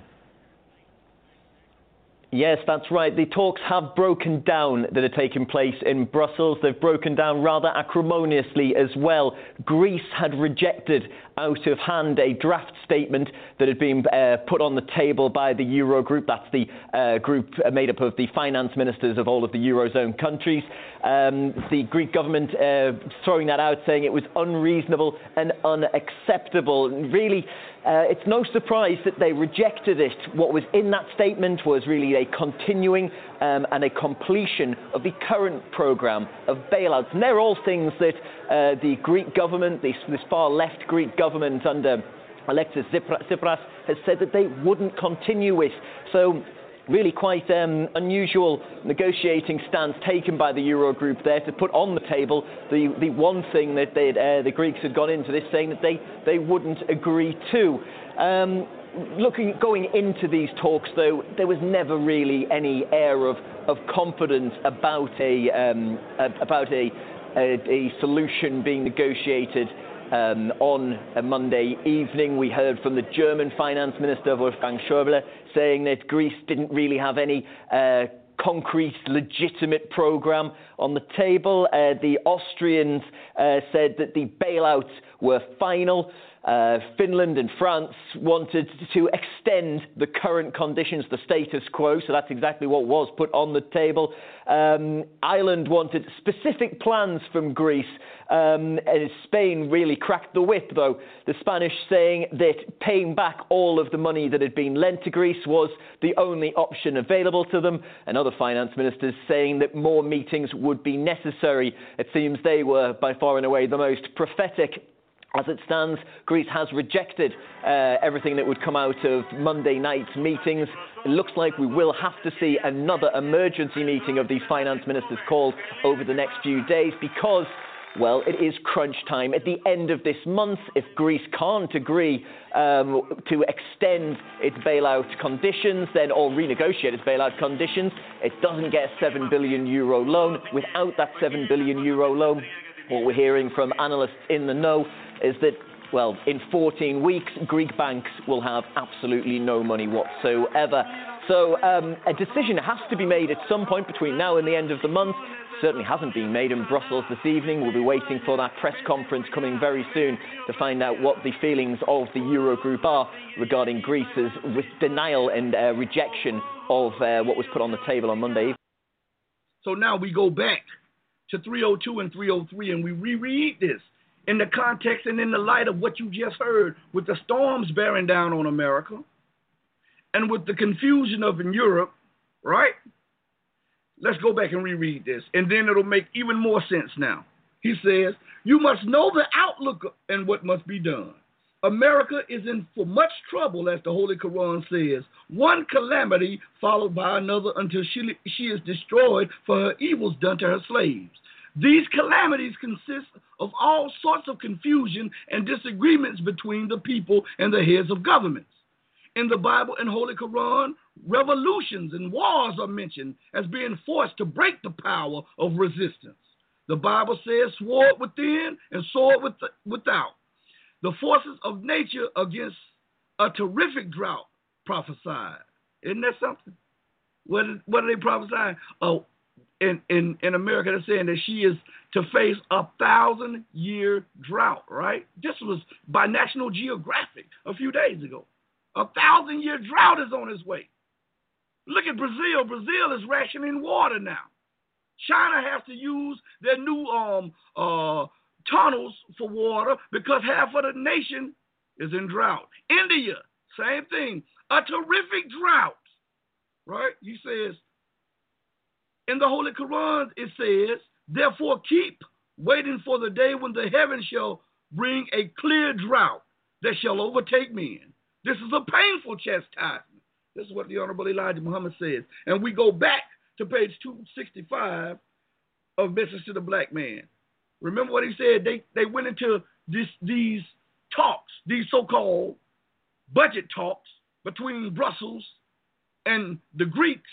Yes, that's right. The talks have broken down that are taking place in Brussels. They've broken down rather acrimoniously as well. Greece had rejected out of hand a draft statement that had been uh, put on the table by the Eurogroup. That's the uh, group made up of the finance ministers of all of the Eurozone countries. Um, the Greek government uh, throwing that out, saying it was unreasonable and unacceptable. Really, uh, it's no surprise that they rejected it. What was in that statement was really a continuing um, and a completion of the current programme of bailouts. And they're all things that uh, the Greek government, this, this far-left Greek government under Alexis Tsipras, has said that they wouldn't continue with. So really quite um, unusual negotiating stance taken by the Eurogroup there to put on the table the, the one thing that they'd, uh, the Greeks had gone into this saying that they, they wouldn't agree to. Um, looking going into these talks, though, there was never really any air of, of confidence about a um, about a, a, a solution being negotiated. Um, on a Monday evening, we heard from the German finance minister, Wolfgang Schäuble, saying that Greece didn't really have any uh, concrete, legitimate programme on the table. Uh, the Austrians uh, said that the bailouts were final. Uh, Finland and France wanted to extend the current conditions, the status quo, so that's exactly what was put on the table. Um, Ireland wanted specific plans from Greece, um, and Spain really cracked the whip, though. The Spanish saying that paying back all of the money that had been lent to Greece was the only option available to them, and other finance ministers saying that more meetings would be necessary. It seems they were by far and away the most prophetic. As it stands, Greece has rejected uh, everything that would come out of Monday night's meetings. It looks like we will have to see another emergency meeting of these finance ministers called over the next few days because, well, it is crunch time. At the end of this month, if Greece can't agree um, to extend its bailout conditions, then or renegotiate its bailout conditions, it doesn't get a seven billion euro loan. Without that seven billion euro loan, what we're hearing from analysts in the know is that, well, in fourteen weeks, Greek banks will have absolutely no money whatsoever. So um, a decision has to be made at some point between now and the end of the month. Certainly hasn't been made in Brussels this evening. We'll be waiting for that press conference coming very soon to find out what the feelings of the Eurogroup are regarding Greece's denial and uh, rejection of uh, what was put on the table on Monday. So now we go back to three oh two and three oh three and we reread this in the context and in the light of what you just heard with the storms bearing down on America and with the confusion of in Europe, right? Let's go back and reread this, and then it'll make even more sense now. He says, you must know the outlook and what must be done. America is in for much trouble, as the Holy Quran says, one calamity followed by another until she, she is destroyed for her evils done to her slaves. These calamities consist of all sorts of confusion and disagreements between the people and the heads of governments. In the Bible and Holy Quran, revolutions and wars are mentioned as being forced to break the power of resistance. The Bible says, sword within and sword without. The forces of nature against a terrific drought prophesied. Isn't that something? What, what are they prophesying? Oh, in, in, in America, they're saying that she is to face a thousand-year drought, right? This was by National Geographic a few days ago. A thousand-year drought is on its way. Look at Brazil. Brazil is rationing water now. China has to use their new um, uh, tunnels for water because half of the nation is in drought. India, same thing, a terrific drought, right? He says, in the Holy Quran, it says, therefore keep waiting for the day when the heavens shall bring a clear drought that shall overtake men. This is a painful chastisement. This is what the Honorable Elijah Muhammad says. And we go back to page two sixty-five of Message to the Black Man. Remember what he said? They, they went into this, these talks, these so-called budget talks between Brussels and the Greeks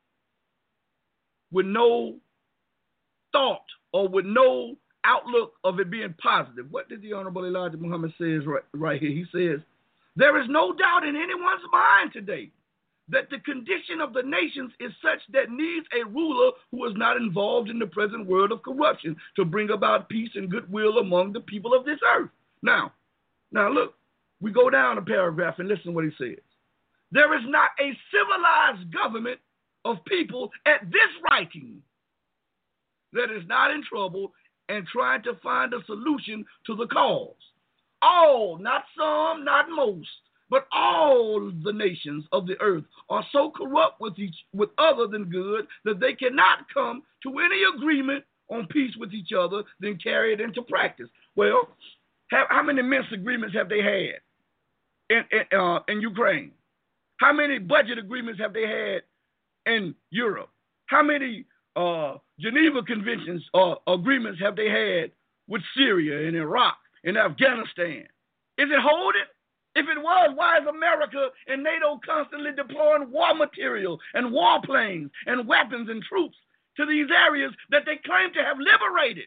with no thought or with no outlook of it being positive. What did the Honorable Elijah Muhammad says right, right here? He says, there is no doubt in anyone's mind today that the condition of the nations is such that needs a ruler who is not involved in the present world of corruption to bring about peace and goodwill among the people of this earth. Now, now look, we go down a paragraph and listen to what he says. There is not a civilized government of people at this writing that is not in trouble and trying to find a solution to the cause. All, not some, not most, but all the nations of the earth are so corrupt with each with other than good that they cannot come to any agreement on peace with each other, then carry it into practice. Well, have, how many Minsk agreements have they had in in, uh, in Ukraine? How many budget agreements have they had in Europe? How many uh, Geneva Conventions or uh, agreements have they had with Syria and Iraq and Afghanistan? Is it holding? If it was, why is America and NATO constantly deploying war material and war planes and weapons and troops to these areas that they claim to have liberated?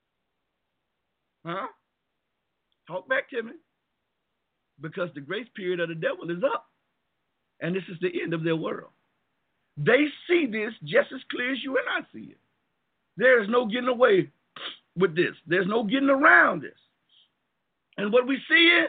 Huh? Talk back to me. Because the grace period of the devil is up. And this is the end of their world. They see this just as clear as you and I see it. There is no getting away with this. There's no getting around this. And what we see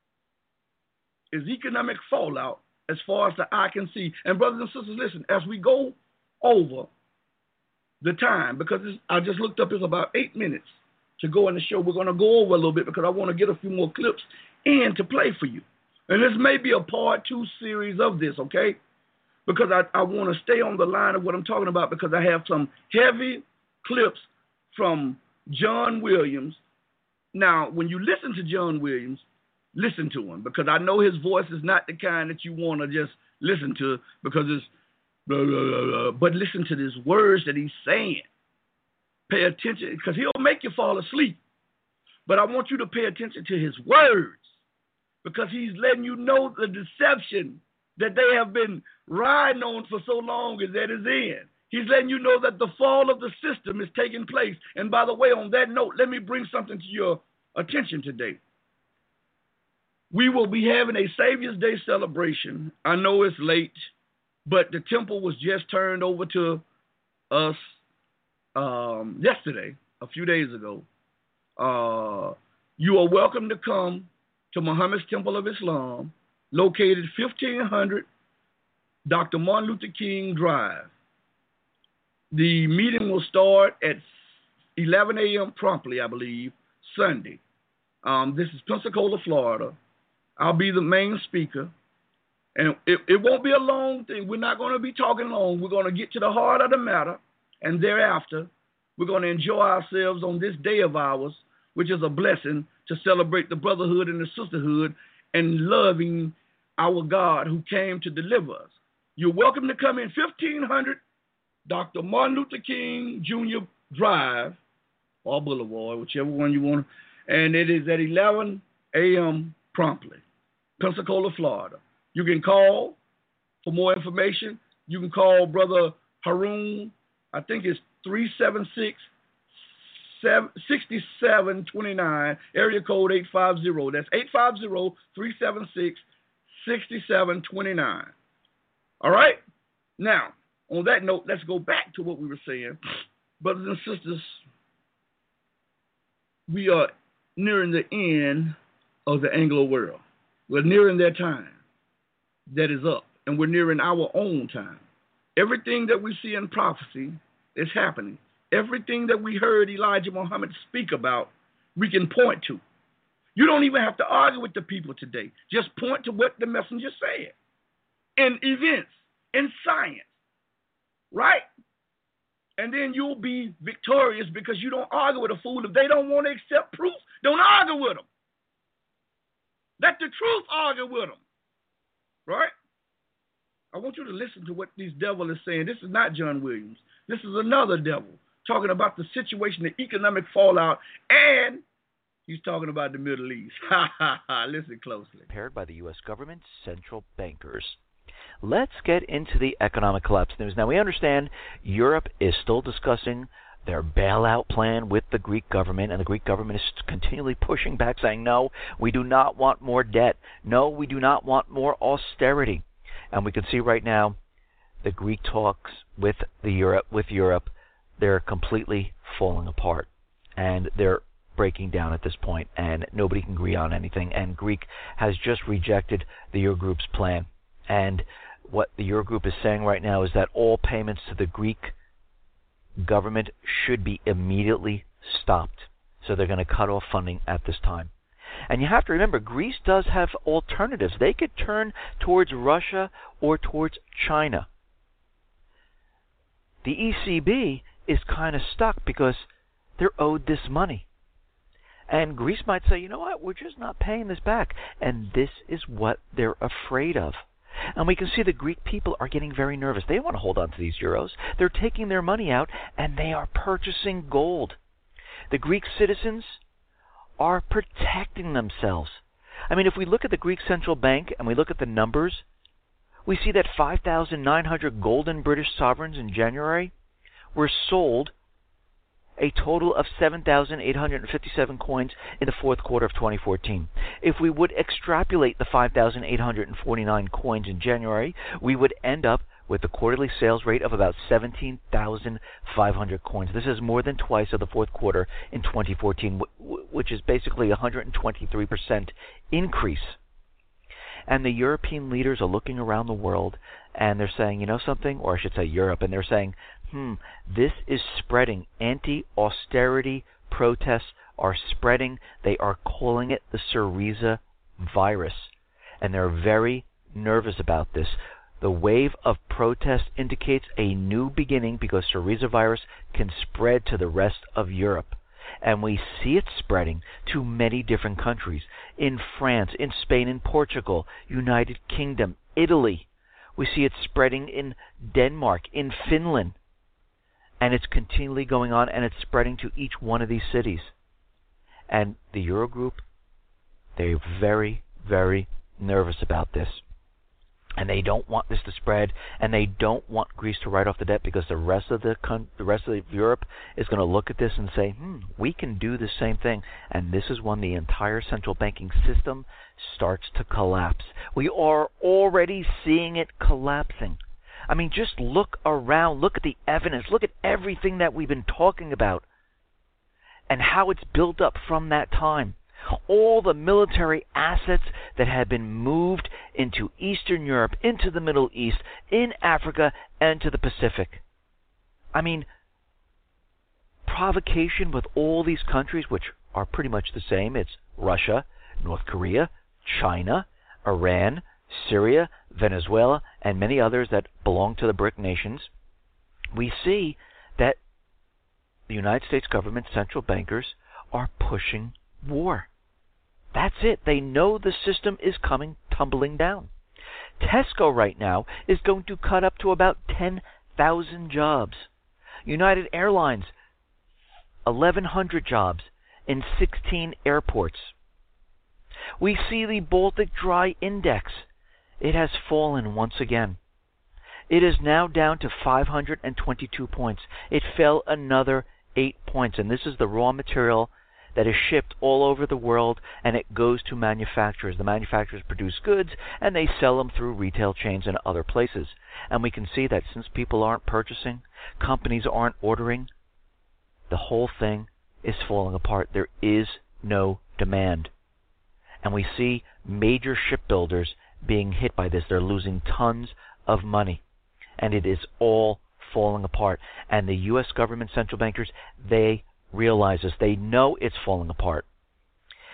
is economic fallout as far as the eye can see. And brothers and sisters, listen, as we go over the time, because I just looked up, it's about eight minutes to go in the show. We're going to go over a little bit because I want to get a few more clips in to play for you. And this may be a part two series of this, okay? Because I, I want to stay on the line of what I'm talking about because I have some heavy clips from John Williams. Now, when you listen to John Williams, listen to him because I know his voice is not the kind that you want to just listen to because it's blah, blah, blah, blah. But listen to these words that he's saying. Pay attention because he'll make you fall asleep. But I want you to pay attention to his words because he's letting you know the deception that they have been riding on for so long is at his end. He's letting you know that the fall of the system is taking place. And by the way, on that note, let me bring something to your attention today. We will be having a Savior's Day celebration. I know it's late, but the temple was just turned over to us um, yesterday, a few days ago. Uh, you are welcome to come to Muhammad's Temple of Islam, located fifteen hundred Doctor Martin Luther King Drive. The meeting will start at eleven a.m. promptly, I believe, Sunday. Um, this is Pensacola, Florida. I'll be the main speaker. And it, it won't be a long thing. We're not going to be talking long. We're going to get to the heart of the matter. And thereafter, we're going to enjoy ourselves on this day of ours, which is a blessing to celebrate the brotherhood and the sisterhood and loving our God who came to deliver us. You're welcome to come in fifteen hundred Doctor Martin Luther King Junior Drive, or Boulevard, whichever one you want. And it is at eleven a.m. promptly, Pensacola, Florida. You can call for more information. You can call Brother Haroon. I think it's three seven six, six seven two nine, area code eight five zero. That's eight five zero, three seven six, six seven two nine. All right? Now, on that note, let's go back to what we were saying. Brothers and sisters, we are nearing the end of the Anglo world. We're nearing their time that is up, and we're nearing our own time. Everything that we see in prophecy is happening. Everything that we heard Elijah Muhammad speak about, we can point to. You don't even have to argue with the people today. Just point to what the messenger said in events, in science, right? And then you'll be victorious because you don't argue with a fool. If they don't want to accept proof, don't argue with them. Let the truth argue with them, right? I want you to listen to what these devil is saying. This is not John Williams. This is another devil talking about the situation, the economic fallout, and he's talking about the Middle East. Ha, ha, ha. Listen closely. Prepared by the U S government central bankers. Let's get into the economic collapse news. Now, we understand Europe is still discussing their bailout plan with the Greek government, and the Greek government is continually pushing back, saying, no, we do not want more debt. No, we do not want more austerity. And we can see right now the Greek talks with the Europe, with Europe, they're completely falling apart, and they're breaking down at this point, and nobody can agree on anything. And Greek has just rejected the Eurogroup's plan. And what the Eurogroup is saying right now is that all payments to the Greek government should be immediately stopped. So they're going to cut off funding at this time. And you have to remember, Greece does have alternatives. They could turn towards Russia or towards China. The E C B is kind of stuck because they're owed this money. And Greece might say, you know what, we're just not paying this back. And this is what they're afraid of. And we can see the Greek people are getting very nervous. They want to hold on to these euros. They're taking their money out, and they are purchasing gold. The Greek citizens are protecting themselves. I mean, if we look at the Greek Central Bank and we look at the numbers, we see that five thousand nine hundred golden British sovereigns in January were sold a total of seven thousand eight hundred fifty-seven coins in the fourth quarter of twenty fourteen. If we would extrapolate the five thousand eight hundred forty-nine coins in January, we would end up with a quarterly sales rate of about seventeen thousand five hundred coins. This is more than twice of the fourth quarter in twenty fourteen, which is basically a one hundred twenty-three percent increase. And the European leaders are looking around the world, and they're saying, you know something, or I should say Europe, and they're saying, hmm, this is spreading. Anti-austerity protests are spreading. They are calling it the Syriza virus, and they're very nervous about this. The wave of protest indicates a new beginning because Syriza virus can spread to the rest of Europe. And we see it spreading to many different countries. In France, in Spain, in Portugal, United Kingdom, Italy. We see it spreading in Denmark, in Finland. And it's continually going on, and it's spreading to each one of these cities. And the Eurogroup, they're very, very nervous about this. And they don't want this to spread, and they don't want Greece to write off the debt because the rest of the con- the rest of Europe is going to look at this and say, hmm, we can do the same thing. And this is when the entire central banking system starts to collapse. We are already seeing it collapsing. I mean, just look around, look at the evidence, look at everything that we've been talking about and how it's built up from that time. All the military assets that had been moved into Eastern Europe, into the Middle East, in Africa, and to the Pacific. I mean, provocation with all these countries, which are pretty much the same. It's Russia, North Korea, China, Iran, Syria, Venezuela, and many others that belong to the BRIC nations. We see that the United States government central bankers are pushing war. That's it. They know the system is coming tumbling down. Tesco right now is going to cut up to about ten thousand jobs. United Airlines, eleven hundred jobs in sixteen airports. We see the Baltic Dry Index. It has fallen once again. It is now down to five hundred twenty-two points. It fell another eight points, and this is the raw material that is shipped all over the world, and it goes to manufacturers. The manufacturers produce goods, and they sell them through retail chains and other places. And we can see that since people aren't purchasing, companies aren't ordering, the whole thing is falling apart. There is no demand. And we see major shipbuilders being hit by this. They're losing tons of money, and it is all falling apart. And the U S government central bankers, they realize this. They know it's falling apart.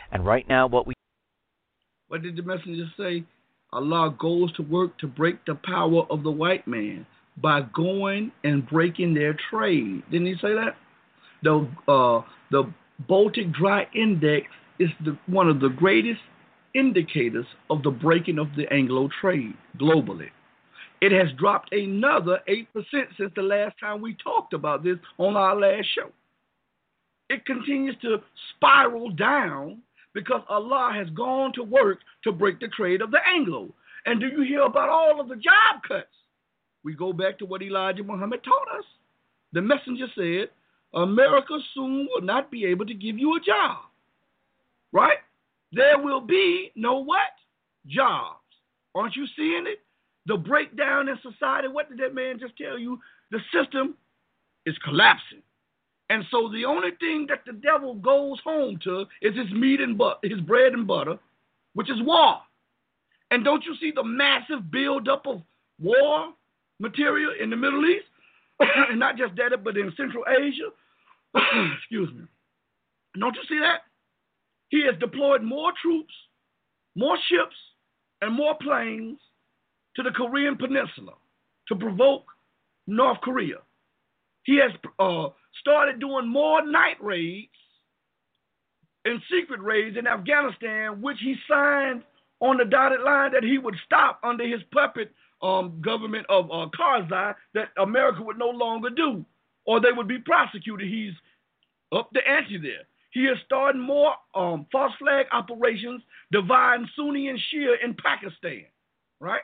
And right now, what we What did the messenger say? Allah goes to work to break the power of the white man by going and breaking their trade. Didn't he say that? The uh, the Baltic Dry Index is the, one of the greatest indicators of the breaking of the Anglo trade globally. It has dropped another eight percent since the last time we talked about this on our last show. It continues to spiral down because Allah has gone to work to break the trade of the Anglo. And do you hear about all of the job cuts? We go back to what Elijah Muhammad taught us. The messenger said, America soon will not be able to give you a job. Right? There will be no what? Jobs. Aren't you seeing it? The breakdown in society. What did that man just tell you? The system is collapsing. And so the only thing that the devil goes home to is his meat and but his bread and butter, which is war. And don't you see the massive buildup of war material in the Middle East? And not just that, but in Central Asia. Excuse me. Don't you see that? He has deployed more troops, more ships, and more planes to the Korean Peninsula to provoke North Korea. He has uh, started doing more night raids and secret raids in Afghanistan, which he signed on the dotted line that he would stop under his puppet um, government of uh, Karzai, that America would no longer do, or they would be prosecuted. He's up the ante there. He is starting more um, false flag operations, dividing Sunni and Shia in Pakistan, right?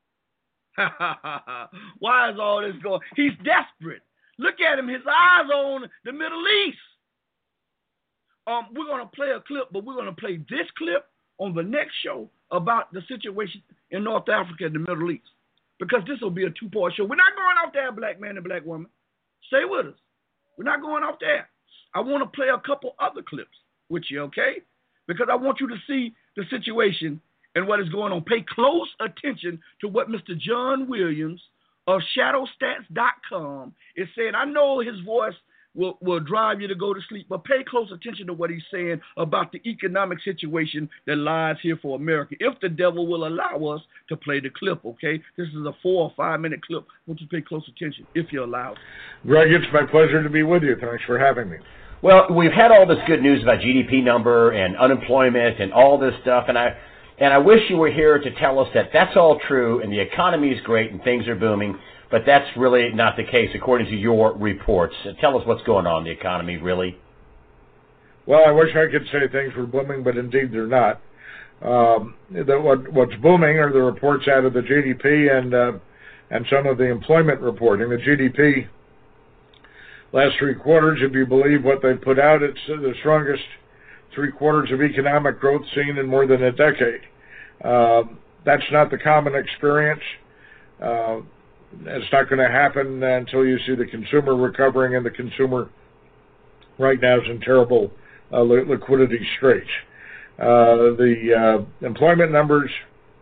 Why is all this going? He's desperate. Look at him. His eyes on the Middle East. Um, we're going to play a clip, but we're going to play this clip on the next show about the situation in North Africa and the Middle East, because this will be a two-part show. We're not going off there, black man and black woman. Stay with us. We're not going off there. I want to play a couple other clips with you, okay? Because I want you to see the situation and what is going on. Pay close attention to what Mister John Williams of shadow stats dot com is saying. I know his voice will, will drive you to go to sleep, but pay close attention to what he's saying about the economic situation that lies here for America, if the devil will allow us to play the clip, okay? This is a four or five minute clip. I want you to pay close attention, if you're allowed. Greg, it's my pleasure to be with you. Thanks for having me. Well, we've had all this good news about G D P number and unemployment and all this stuff, and I and I wish you were here to tell us that that's all true and the economy is great and things are booming, but that's really not the case according to your reports. Tell us what's going on in the economy, really. Well, I wish I could say things were booming, but indeed they're not. Um, the, what, what's booming are the reports out of the G D P and uh, and some of the employment reporting. The G D P last three quarters, if you believe what they put out, it's the strongest three quarters of economic growth seen in more than a decade. Um, that's not the common experience. Uh, it's not going to happen until you see the consumer recovering, and the consumer right now is in terrible uh, li- liquidity straits. Uh, the uh, employment numbers,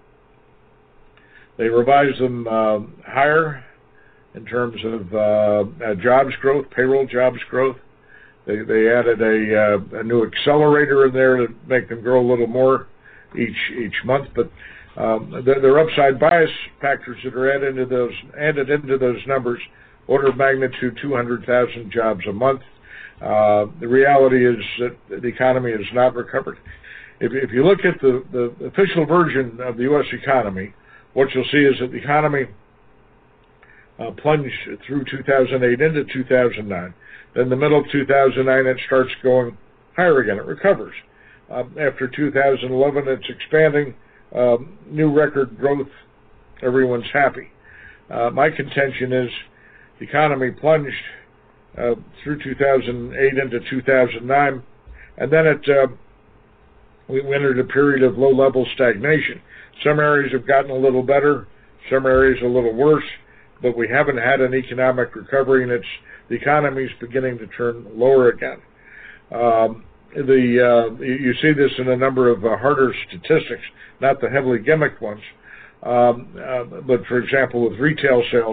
they revised them uh, higher in terms of uh, uh, jobs growth, payroll jobs growth. They, they added a, uh, a new accelerator in there to make them grow a little more each each month. But um, there, there are upside bias factors that are added into those added into those numbers. Order of magnitude two hundred thousand jobs a month. Uh, the reality is that the economy has not recovered. If, if you look at the, the official version of the U S economy, what you'll see is that the economy uh, plunged through two thousand eight into two thousand nine. Then the middle of two thousand nine, it starts going higher again. It recovers. Uh, after two thousand eleven, it's expanding. Um, new record growth. Everyone's happy. Uh, my contention is the economy plunged uh, through two thousand eight into two thousand nine, and then it uh, we entered a period of low-level stagnation. Some areas have gotten a little better, some areas a little worse, but we haven't had an economic recovery, and it's the economy is beginning to turn lower again. Um, the uh, you see this in a number of uh, harder statistics, not the heavily gimmicked ones, um, uh, but for example, with retail sales,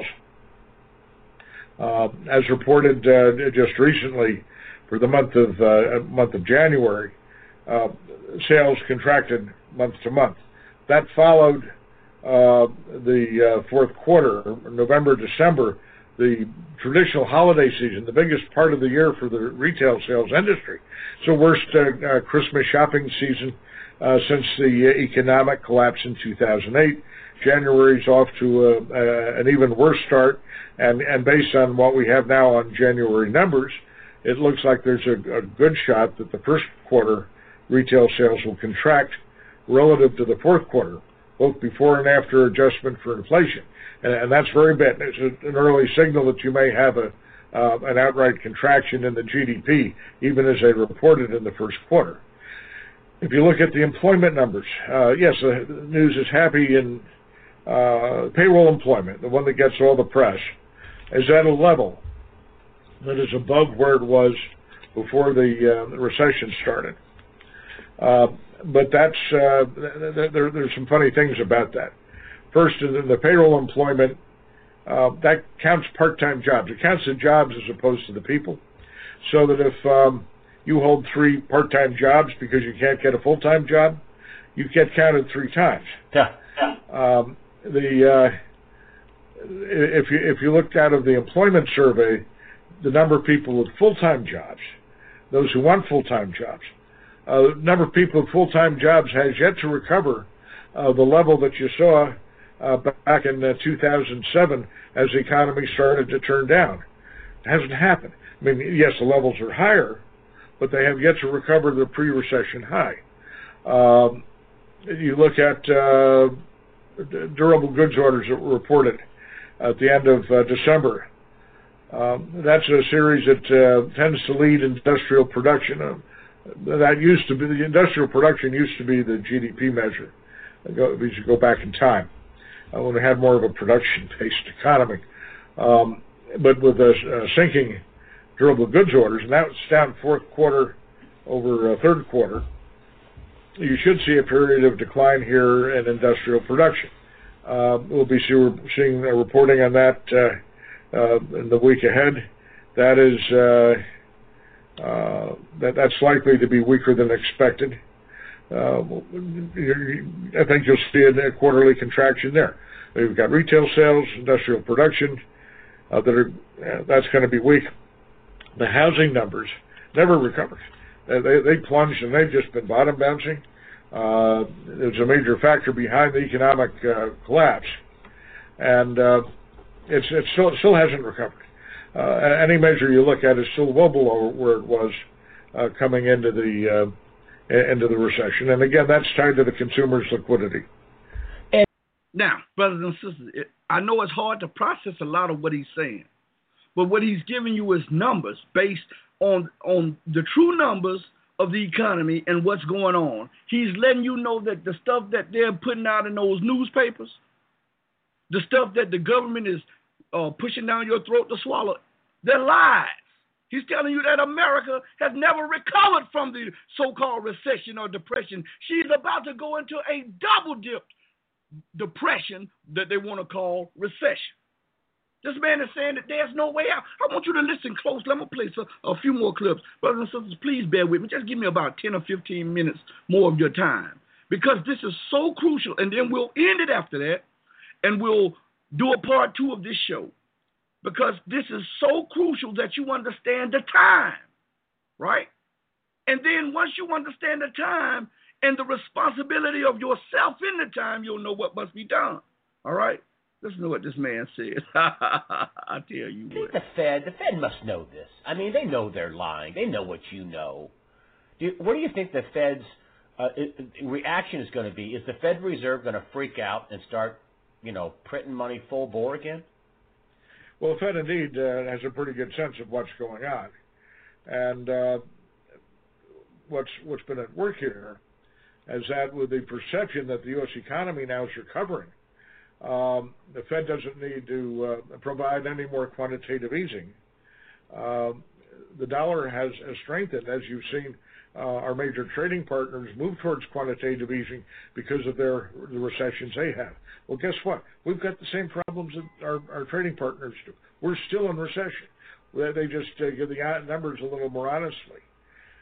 uh, as reported uh, just recently, for the month of uh, month of January, uh, sales contracted month to month. That followed uh, the uh, fourth quarter, November, December, the traditional holiday season, the biggest part of the year for the retail sales industry. So worst uh, uh, Christmas shopping season uh, since the uh, economic collapse in two thousand eight. January's off to a, uh, an even worse start, and, and based on what we have now on January numbers, it looks like there's a, a good shot that the first quarter retail sales will contract relative to the fourth quarter, both before and after adjustment for inflation. And, and that's very bad. It's an early signal that you may have a uh, an outright contraction in the G D P, even as they reported in the first quarter. If you look at the employment numbers, uh, yes, the news is happy in uh, payroll employment, the one that gets all the press, is at a level that is above where it was before the, uh, the recession started. Uh, but that's uh, there, there's some funny things about that. First, in the payroll employment, uh, that counts part-time jobs. It counts the jobs as opposed to the people. So that if um, you hold three part-time jobs because you can't get a full-time job, you get counted three times. Yeah. Um, the uh, if you if you looked out of the employment survey, the number of people with full-time jobs, those who want full-time jobs, uh, the number of people with full-time jobs has yet to recover uh, the level that you saw uh, back in uh, two thousand seven as the economy started to turn down. It hasn't happened. I mean, yes, the levels are higher, but they have yet to recover the pre-recession high. Um, you look at uh, durable goods orders that were reported at the end of uh, December. Um, that's a series that uh, tends to lead industrial production. Uh, that used to be, the industrial production used to be the G D P measure. We should go back in time uh, when we had more of a production-based economy. Um, but with a uh, sinking durable goods orders, and that was down fourth quarter over uh, third quarter, you should see a period of decline here in industrial production. Uh, we'll be seeing a reporting on that uh, uh, in the week ahead. That is uh, uh, that, that's likely to be weaker than expected. Uh, I think you'll see a quarterly contraction there. We've got retail sales, industrial production uh, that are uh, that's going to be weak. The housing numbers never recovered. Uh, they, they plunged and they've just been bottom bouncing. Uh, it's a major factor behind the economic uh, collapse, and uh, it's it still it still hasn't recovered. Uh, any measure you look at is still well below where it was uh, coming into the uh, into the recession, and again, that's tied to the consumer's liquidity. And now, brothers and sisters, it, I know it's hard to process a lot of what he's saying, but what he's giving you is numbers based on on the true numbers of the economy and what's going on. He's letting you know that the stuff that they're putting out in those newspapers, the stuff that the government is uh, pushing down your throat to swallow, they're lies. He's telling you that America has never recovered from the so-called recession or depression. She's about to go into a double-dipped depression that they want to call recession. This man is saying that there's no way out. I want you to listen close. Let me play some, a few more clips. Brothers and sisters, please bear with me. Just give me about ten or fifteen minutes more of your time, because this is so crucial. And then we'll end it after that, and we'll do a part two of this show, because this is so crucial that you understand the time, right? And then once you understand the time and the responsibility of yourself in the time, you'll know what must be done, all right? Listen to what this man says. I tell you what. The Fed, the Fed must know this. I mean, they know they're lying. They know what you know. Do you, what do you think the Fed's uh, reaction is going to be? Is the Fed Reserve going to freak out and start, you know, printing money full bore again? Well, the Fed indeed uh, has a pretty good sense of what's going on, and uh, what's what's been at work here is that with the perception that the U S economy now is recovering, Um, the Fed doesn't need to uh, provide any more quantitative easing. Uh, the dollar has, has strengthened, as you've seen uh, our major trading partners move towards quantitative easing because of their the recessions they have. Well, guess what? We've got the same problems that our, our trading partners do. We're still in recession. They just uh, give the numbers a little more honestly.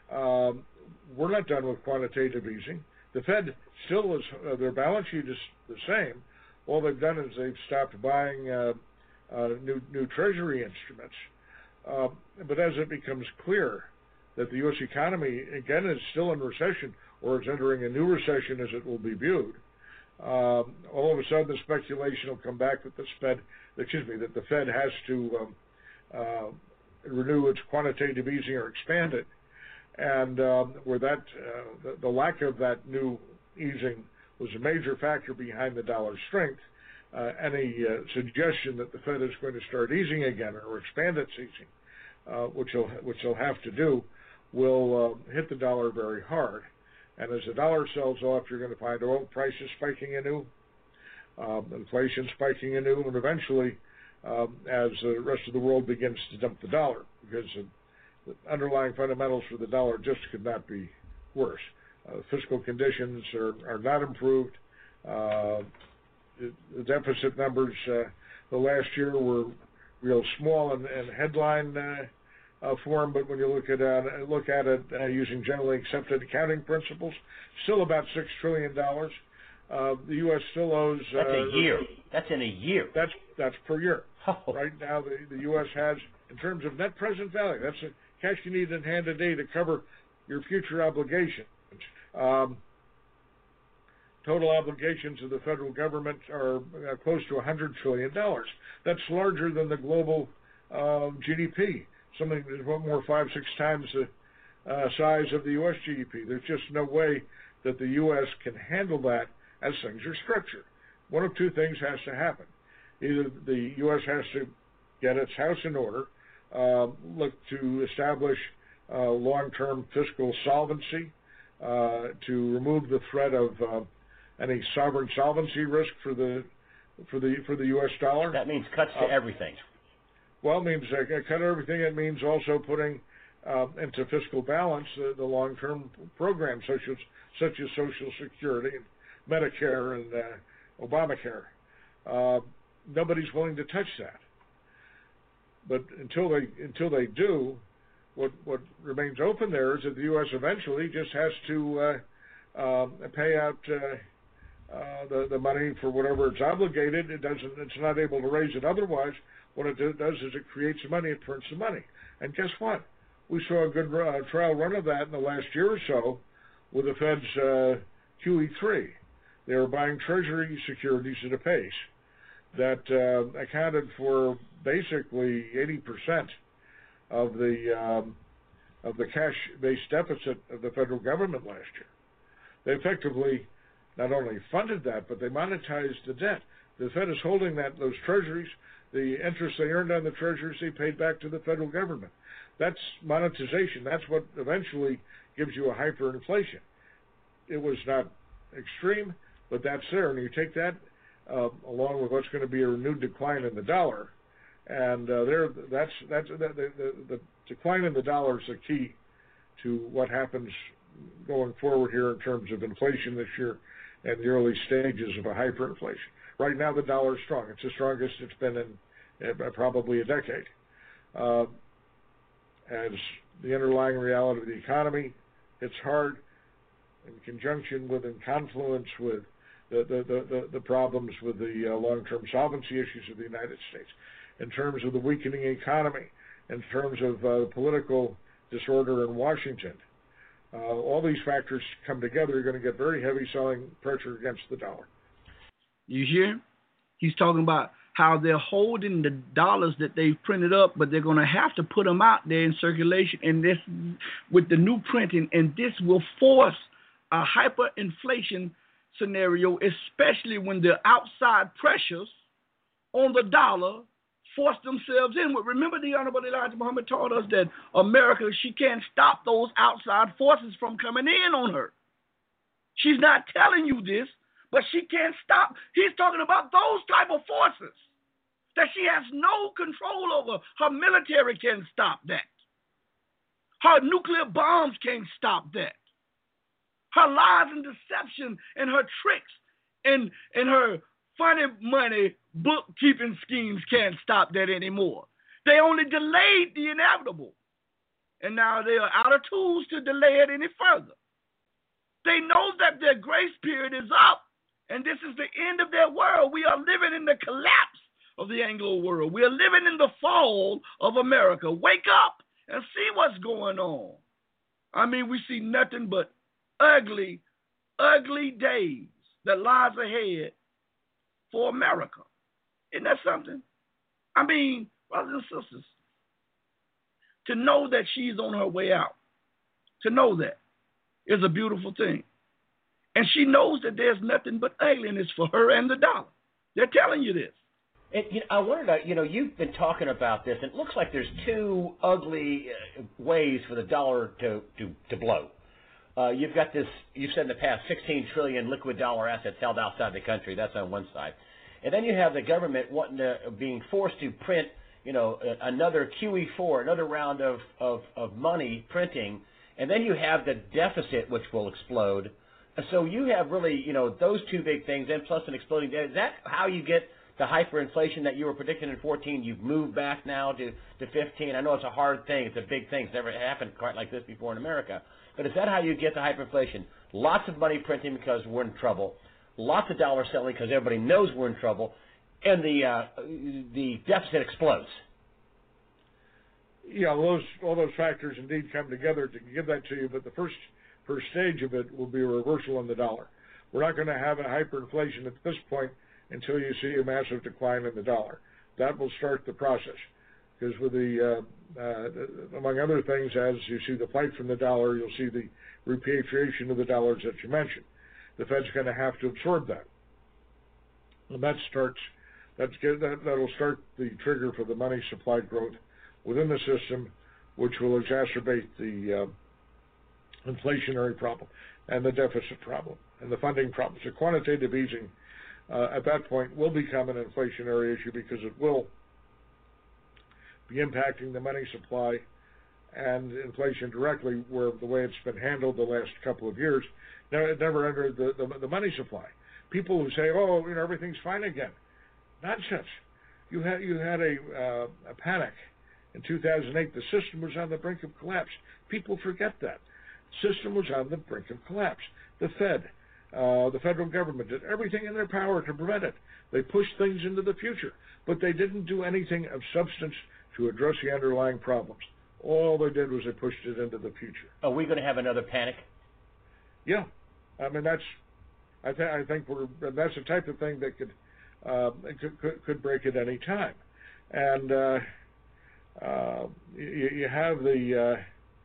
Um, we're not done with quantitative easing. The Fed still is, uh, their balance sheet is the same. All they've done is they've stopped buying uh, uh, new, new Treasury instruments. Uh, but as it becomes clear that the U S economy, again, is still in recession, or is entering a new recession as it will be viewed, um, all of a sudden the speculation will come back that the Fed, excuse me, that the Fed has to um, uh, renew its quantitative easing or expand it. And um, where that uh, the, the lack of that new easing was a major factor behind the dollar's strength, uh, any uh, suggestion that the Fed is going to start easing again or expand its easing, uh, which they'll which they'll have to do, will uh, hit the dollar very hard. And as the dollar sells off, you're going to find oil prices spiking anew, um, inflation spiking anew, and eventually, um, as the rest of the world begins to dump the dollar, because uh, the underlying fundamentals for the dollar just could not be worse. Uh, fiscal conditions are, are not improved. Uh, the, the deficit numbers uh, the last year were real small in, in headline uh, uh, form, but when you look at uh, look at it uh, using generally accepted accounting principles, still about six trillion dollars. Uh, the U S still owes. Uh, That's a year. That's in a year. That's that's per year. Oh. Right now, the, the U S has, in terms of net present value, that's the cash you need in hand today to cover your future obligations. Um, total obligations of the federal government are uh, close to one hundred trillion dollars. That's larger than the global uh, G D P, something that's one more five, six times the uh, size of the U S G D P. There's just no way that the U S can handle that as things are structured. One of two things has to happen. Either the U S has to get its house in order, uh, look to establish uh, long-term fiscal solvency, uh, to remove the threat of uh, any sovereign solvency risk for the for the for the U S dollar. That means cuts to uh, everything. Well, it means uh, cut everything. It means also putting uh, into fiscal balance uh, the long-term programs such as such as Social Security and Medicare and uh, Obamacare. Uh, nobody's willing to touch that. But until they until they do, what what remains open there is that the U S eventually just has to uh, um, pay out uh, uh, the the money for whatever it's obligated. It doesn't. It's not able to raise it otherwise. What it does is it creates money. It prints the money. And guess what? We saw a good uh, trial run of that in the last year or so with the Fed's uh, Q E three. They were buying Treasury securities at a pace that uh, accounted for basically eighty percent of the um, of the cash-based deficit of the federal government last year. They effectively not only funded that, but they monetized the debt. The Fed is holding that those treasuries. The interest they earned on the treasuries they paid back to the federal government. That's monetization. That's what eventually gives you a hyperinflation. It was not extreme, but that's there. And you take that uh, along with what's going to be a renewed decline in the dollar, and uh, there, that's that's that, the, the, the decline in the dollar is the key to what happens going forward here in terms of inflation this year and the early stages of a hyperinflation. Right now, the dollar is strong. It's the strongest it's been in uh, probably a decade. Uh, as the underlying reality of the economy hits hard, in conjunction with and confluence with the, the, the, the, the problems with the uh, long-term solvency issues of the United States, in terms of the weakening economy, in terms of uh, political disorder in Washington. Uh, all these factors come together, you're going to get very heavy selling pressure against the dollar. You hear? He's talking about how they're holding the dollars that they've printed up, but they're going to have to put them out there in circulation, and this with the new printing, and this will force a hyperinflation scenario, especially when the outside pressures on the dollar force themselves in. Remember, the Honorable Elijah Muhammad taught us that America, she can't stop those outside forces from coming in on her. She's not telling you this, but she can't stop. He's talking about those type of forces that she has no control over. Her military can't stop that. Her nuclear bombs can't stop that. Her lies and deception and her tricks and, and her funny money bookkeeping schemes can't stop that anymore. They only delayed the inevitable. and now they are out of tools to delay it any further. They know that their grace period is up, and this is the end of their world. We are living in the collapse of the Anglo world. We are living in the fall of America. Wake up and see what's going on. I mean, we see nothing but ugly, ugly days that lies ahead for America. Isn't that something? I mean, brothers and sisters, to know that she's on her way out, to know that is a beautiful thing. And she knows that there's nothing but ugliness for her and the dollar. They're telling you this. And, you know, I wondered, you know, you've been talking about this, and it looks like there's two ugly uh, ways for the dollar to, to, to blow. Uh, you've got this, you've said in the past, sixteen trillion liquid dollar assets held outside the country. That's on one side. And then you have the government wanting to, being forced to print, you know, another Q E four, another round of, of, of money printing. And then you have the deficit, which will explode. So you have really, you know, those two big things, and plus an exploding debt. Is that how you get the hyperinflation that you were predicting in fourteen? You've moved back now to, to fifteen. I know it's a hard thing. It's a big thing. It's never happened quite like this before in America. But is that how you get the hyperinflation? Lots of money printing because we're in trouble. Lots of dollars selling because everybody knows we're in trouble. And the uh, the deficit explodes. Yeah, all those, all those factors indeed come together to give that to you. But the first, first stage of it will be a reversal in the dollar. We're not going to have a hyperinflation at this point until you see a massive decline in the dollar. That will start the process. Because with the, uh, uh, among other things, as you see the flight from the dollar, you'll see the repatriation of the dollars that you mentioned. The Fed's going to have to absorb that. And that starts, that's, that, that'll start the trigger for the money supply growth within the system, which will exacerbate the uh, inflationary problem and the deficit problem and the funding problem. So quantitative easing uh, at that point will become an inflationary issue because it will be impacting the money supply and inflation directly, where the way it's been handled the last couple of years, never, it never entered the, the, the money supply. People who say, oh, you know, everything's fine again. Nonsense. You had, you had a, uh, a panic. In two thousand eight, the system was on the brink of collapse. People forget that. The system was on the brink of collapse. The Fed, uh, the federal government did everything in their power to prevent it. They pushed things into the future, but they didn't do anything of substance to address the underlying problems. All they did was they pushed it into the future. Are we going to have another panic? Yeah. I mean, that's, I, th- I think we're, that's the type of thing that could, uh, could, could, could break at any time. And, uh, Uh, you, you have the uh,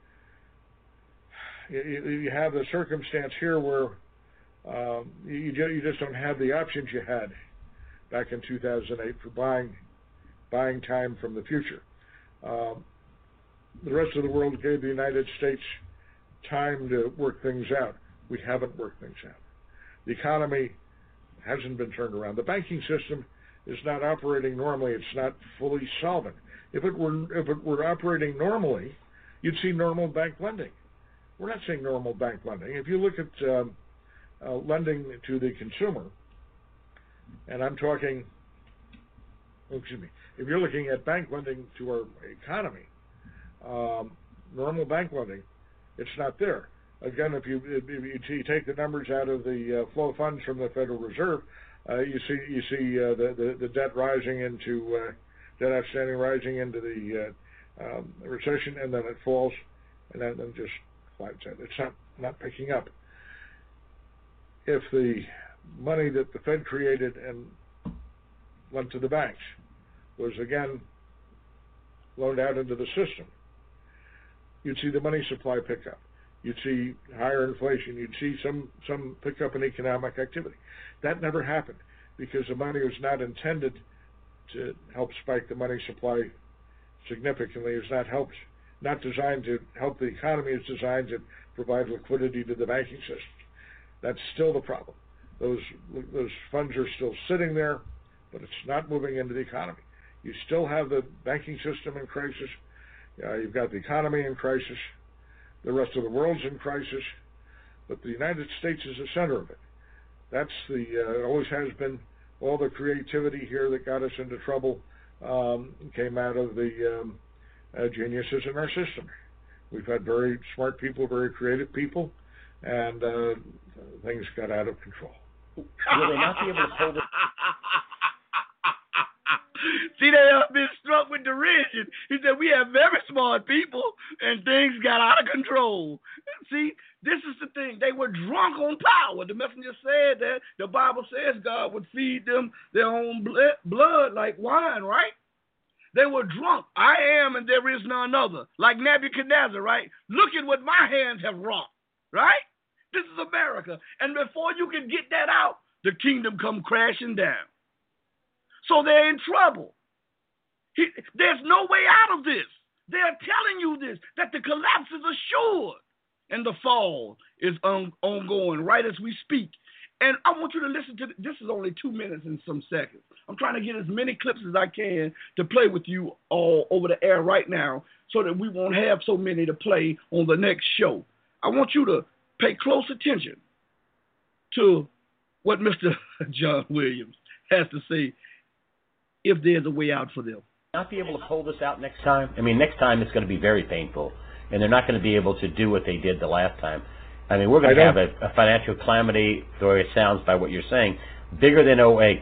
you, you have the circumstance here where um, you you just don't have the options you had back in two thousand eight for buying buying time from the future. Um, the rest of the world gave the United States time to work things out. We haven't worked things out. The economy hasn't been turned around. The banking system is not operating normally. It's not fully solvent. If it were if it were operating normally, you'd see normal bank lending. We're not seeing normal bank lending. If you look at um, uh, lending to the consumer, and I'm talking, oh, excuse me, if you're looking at bank lending to our economy, um, normal bank lending, it's not there. Again, if you if you take the numbers out of the uh, flow of funds from the Federal Reserve, uh, you see you see uh, the, the the debt rising into uh, debt outstanding rising into the uh, um, recession, and then it falls, and then, then just flattens out. It's not not picking up. If the money that the Fed created and went to the banks was again loaned out into the system, you'd see the money supply pick up. You'd see higher inflation. You'd see some, some pickup in economic activity. That never happened because the money was not intended to help spike the money supply significantly. It was not helped, not designed to help the economy. It's designed to provide liquidity to the banking system. That's still the problem. Those those funds are still sitting there, but it's not moving into the economy. You still have the banking system in crisis. Uh, you've got the economy in crisis. The rest of the world's in crisis, but the United States is the center of it. That's the uh, always has been. All the creativity here that got us into trouble um, came out of the um, uh, geniuses in our system. We've had very smart people, very creative people, and uh, things got out of control. Will they not be able to hold it? See, they have been struck with derision. He said, we have very smart people, and things got out of control. See, this is the thing. They were drunk on power. The messenger said that. The Bible says God would feed them their own blood like wine, right? They were drunk. I am, and there is none other. Like Nebuchadnezzar, right? Look at what my hands have wrought, right? This is America. And before you can get that out, the kingdom come crashing down. So they're in trouble. He, there's no way out of this. They're telling you this, that the collapse is assured. And the fall is on, ongoing right as we speak. And I want you to listen to, this is only two minutes and some seconds. I'm trying to get as many clips as I can to play with you all over the air right now so that we won't have so many to play on the next show. I want you to pay close attention to what Mister John Williams has to say if there's a way out for them. Not be able to pull this out next time? I mean, next time it's going to be very painful, and they're not going to be able to do what they did the last time. I mean, we're going to have a, a financial calamity, the way it sounds by what you're saying, bigger than oh eight.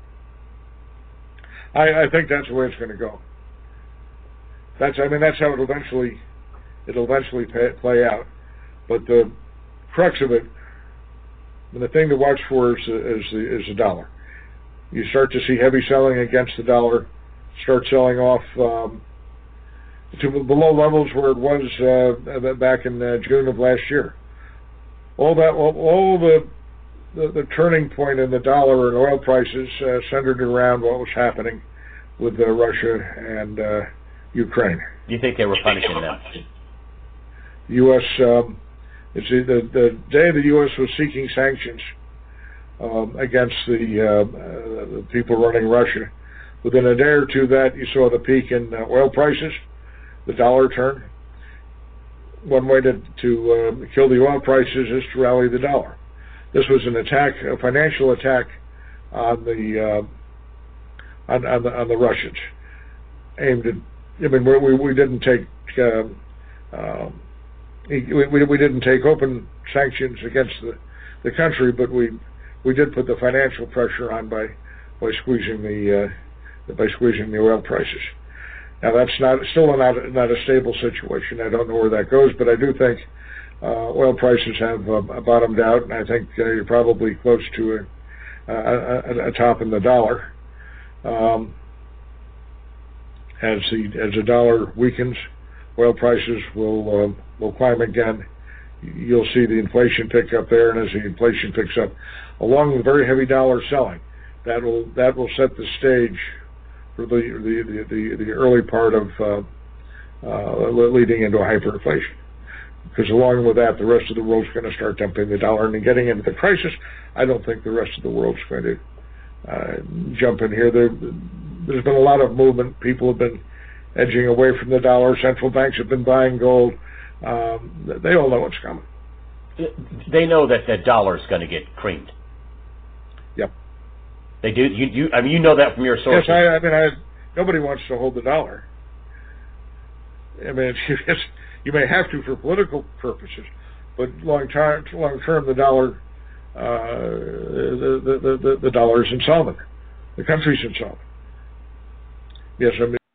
I, I think that's the way it's going to go. That's, I mean, that's how it'll eventually, it'll eventually pay, play out. But the crux of it, and the thing to watch for is, is, the, is the dollar. You start to see heavy selling against the dollar, start selling off um, to below levels where it was uh, back in uh, June of last year. All that, all, all the, the the turning point in the dollar and oil prices uh, centered around what was happening with uh, Russia and uh, Ukraine. Do you think they were punishing them? The U S Um, it's the, the day the U S was seeking sanctions um, against the, uh, uh, the people running Russia. Within a day or two of that, you saw the peak in uh, oil prices, the dollar turn. One way to, to uh, kill the oil prices is to rally the dollar. This was an attack, a financial attack on the uh, on, on the on the Russians, aimed at. I mean, we we didn't take uh, uh, we we didn't take open sanctions against the, the country, but we we did put the financial pressure on by by squeezing the uh, by squeezing the oil prices. Now that's not still not not a stable situation. I don't know where that goes, but I do think uh, oil prices have uh, bottomed out, and I think uh, you're probably close to a, a, a top in the dollar. Um, as the as the dollar weakens, oil prices will uh, will climb again. You'll see the inflation pick up there, and as the inflation picks up, along with very heavy dollar selling, that will that will set the stage for the the, the, the early part of uh, uh, leading into a hyperinflation. Because along with that, the rest of the world's going to start dumping the dollar. And getting into the crisis, I don't think the rest of the world's going to uh, jump in here. There, there's been a lot of movement. People have been edging away from the dollar. Central banks have been buying gold. Um, they all know what's coming. They know that the dollar's going to get creamed. Yep. They do. You, you, I mean, you know that from your sources. Yes, I, I mean, I, nobody wants to hold the dollar. I mean, it's, it's, you may have to for political purposes, but long term, long term, the dollar, uh, the, the the the dollar is insolvent. The country's insolvent. Yes, I mean.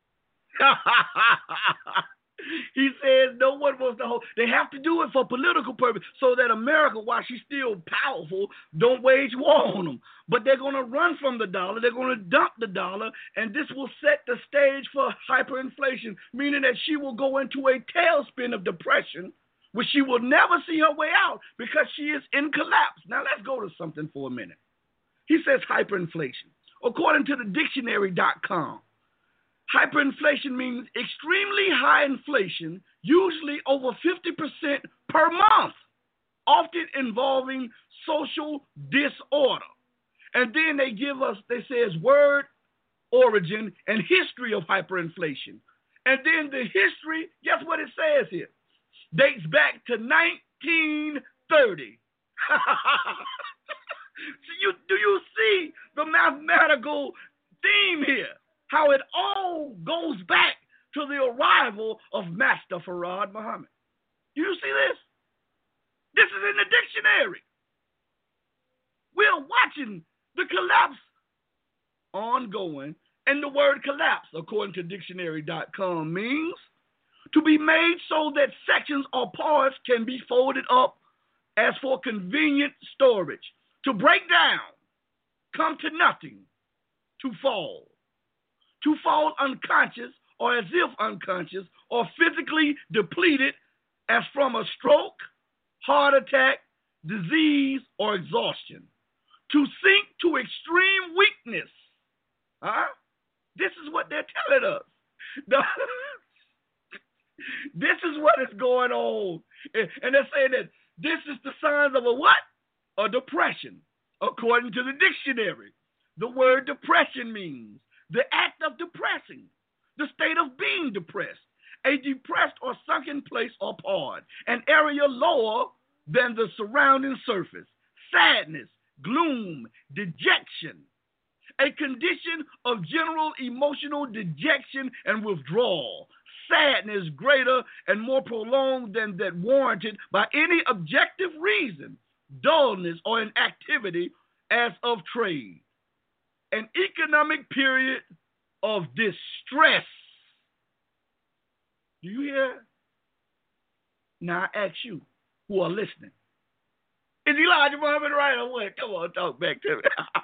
He says no one wants to hold. They have to do it for political purpose so that America, while she's still powerful, don't wage war on them. But they're going to run from the dollar. They're going to dump the dollar, and this will set the stage for hyperinflation, meaning that she will go into a tailspin of depression, which she will never see her way out because she is in collapse. Now, let's go to something for a minute. He says hyperinflation. According to the dictionary dot com, hyperinflation means extremely high inflation, usually over fifty percent per month, often involving social disorder. And then they give us, they say, it's word, origin, and history of hyperinflation. And then the history, guess what it says here? Dates back to nineteen thirty. So you, do you see the mathematical theme here? How it all goes back to the arrival of Master Farad Muhammad. Do you see this? This is in the dictionary. We're watching the collapse ongoing, and the word collapse, according to dictionary dot com, means to be made so that sections or parts can be folded up as for convenient storage, to break down, come to nothing, to fall, to fall unconscious or as if unconscious or physically depleted as from a stroke, heart attack, disease, or exhaustion, to sink to extreme weakness. Huh? This is what they're telling us. This is what is going on. And they're saying that this is the signs of a what? A depression, according to the dictionary. The word depression means the act of depressing, the state of being depressed, a depressed or sunken place or part, an area lower than the surrounding surface, sadness, gloom, dejection, a condition of general emotional dejection and withdrawal, sadness greater and more prolonged than that warranted by any objective reason, dullness or inactivity as of trade, an economic period of distress. Do you hear? Now I ask you who are listening. Is Elijah Muhammad right or what? Come on, talk back to me.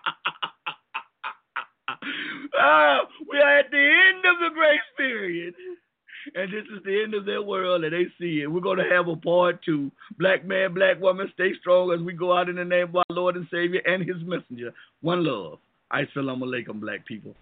uh, we are at the end of the grace period. And this is the end of their world, and they see it. We're going to have a part two. Black man, black woman, stay strong as we go out in the name of our Lord and Savior and his messenger. One love. Assalamu alaikum, black people.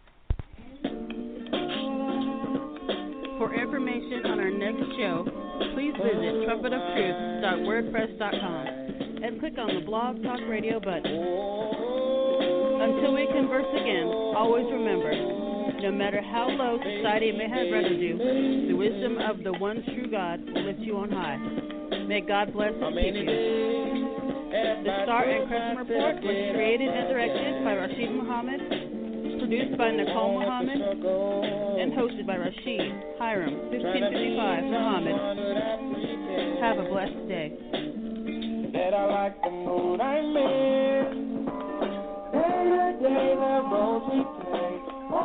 For information on our next show, please visit trumpet of truth dot wordpress dot com and click on the Blog Talk Radio button. Until we converse again, always remember, no matter how low society may have rendered you, the wisdom of the one true God will lift you on high. May God bless and keep you. The Star and Crescent Report was created and directed by Rashid Muhammad, produced by Nicole Muhammad, and hosted by Rashid Hiram, fifteen fifty-five Muhammad. Have a blessed day. That I like the mood I'm in. Every day the road we take.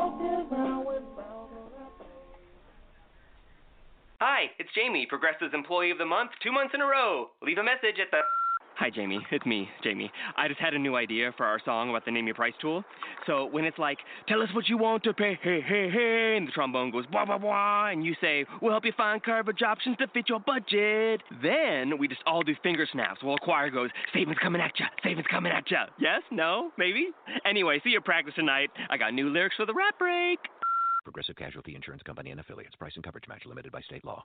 Hi, it's Jamie, Progressive's Employee of the Month, two months in a row. Leave a message at the... Hi, Jamie. It's me, Jamie. I just had a new idea for our song about the Name Your Price tool. So when it's like, tell us what you want to pay, hey, hey, hey, and the trombone goes, blah, blah, blah, and you say, we'll help you find coverage options to fit your budget. Then we just all do finger snaps while the choir goes, savings coming at ya, savings coming at ya. Yes? No? Maybe? Anyway, see you at practice tonight. I got new lyrics for the rap break. Progressive Casualty Insurance Company and affiliates. Price and coverage match limited by state law.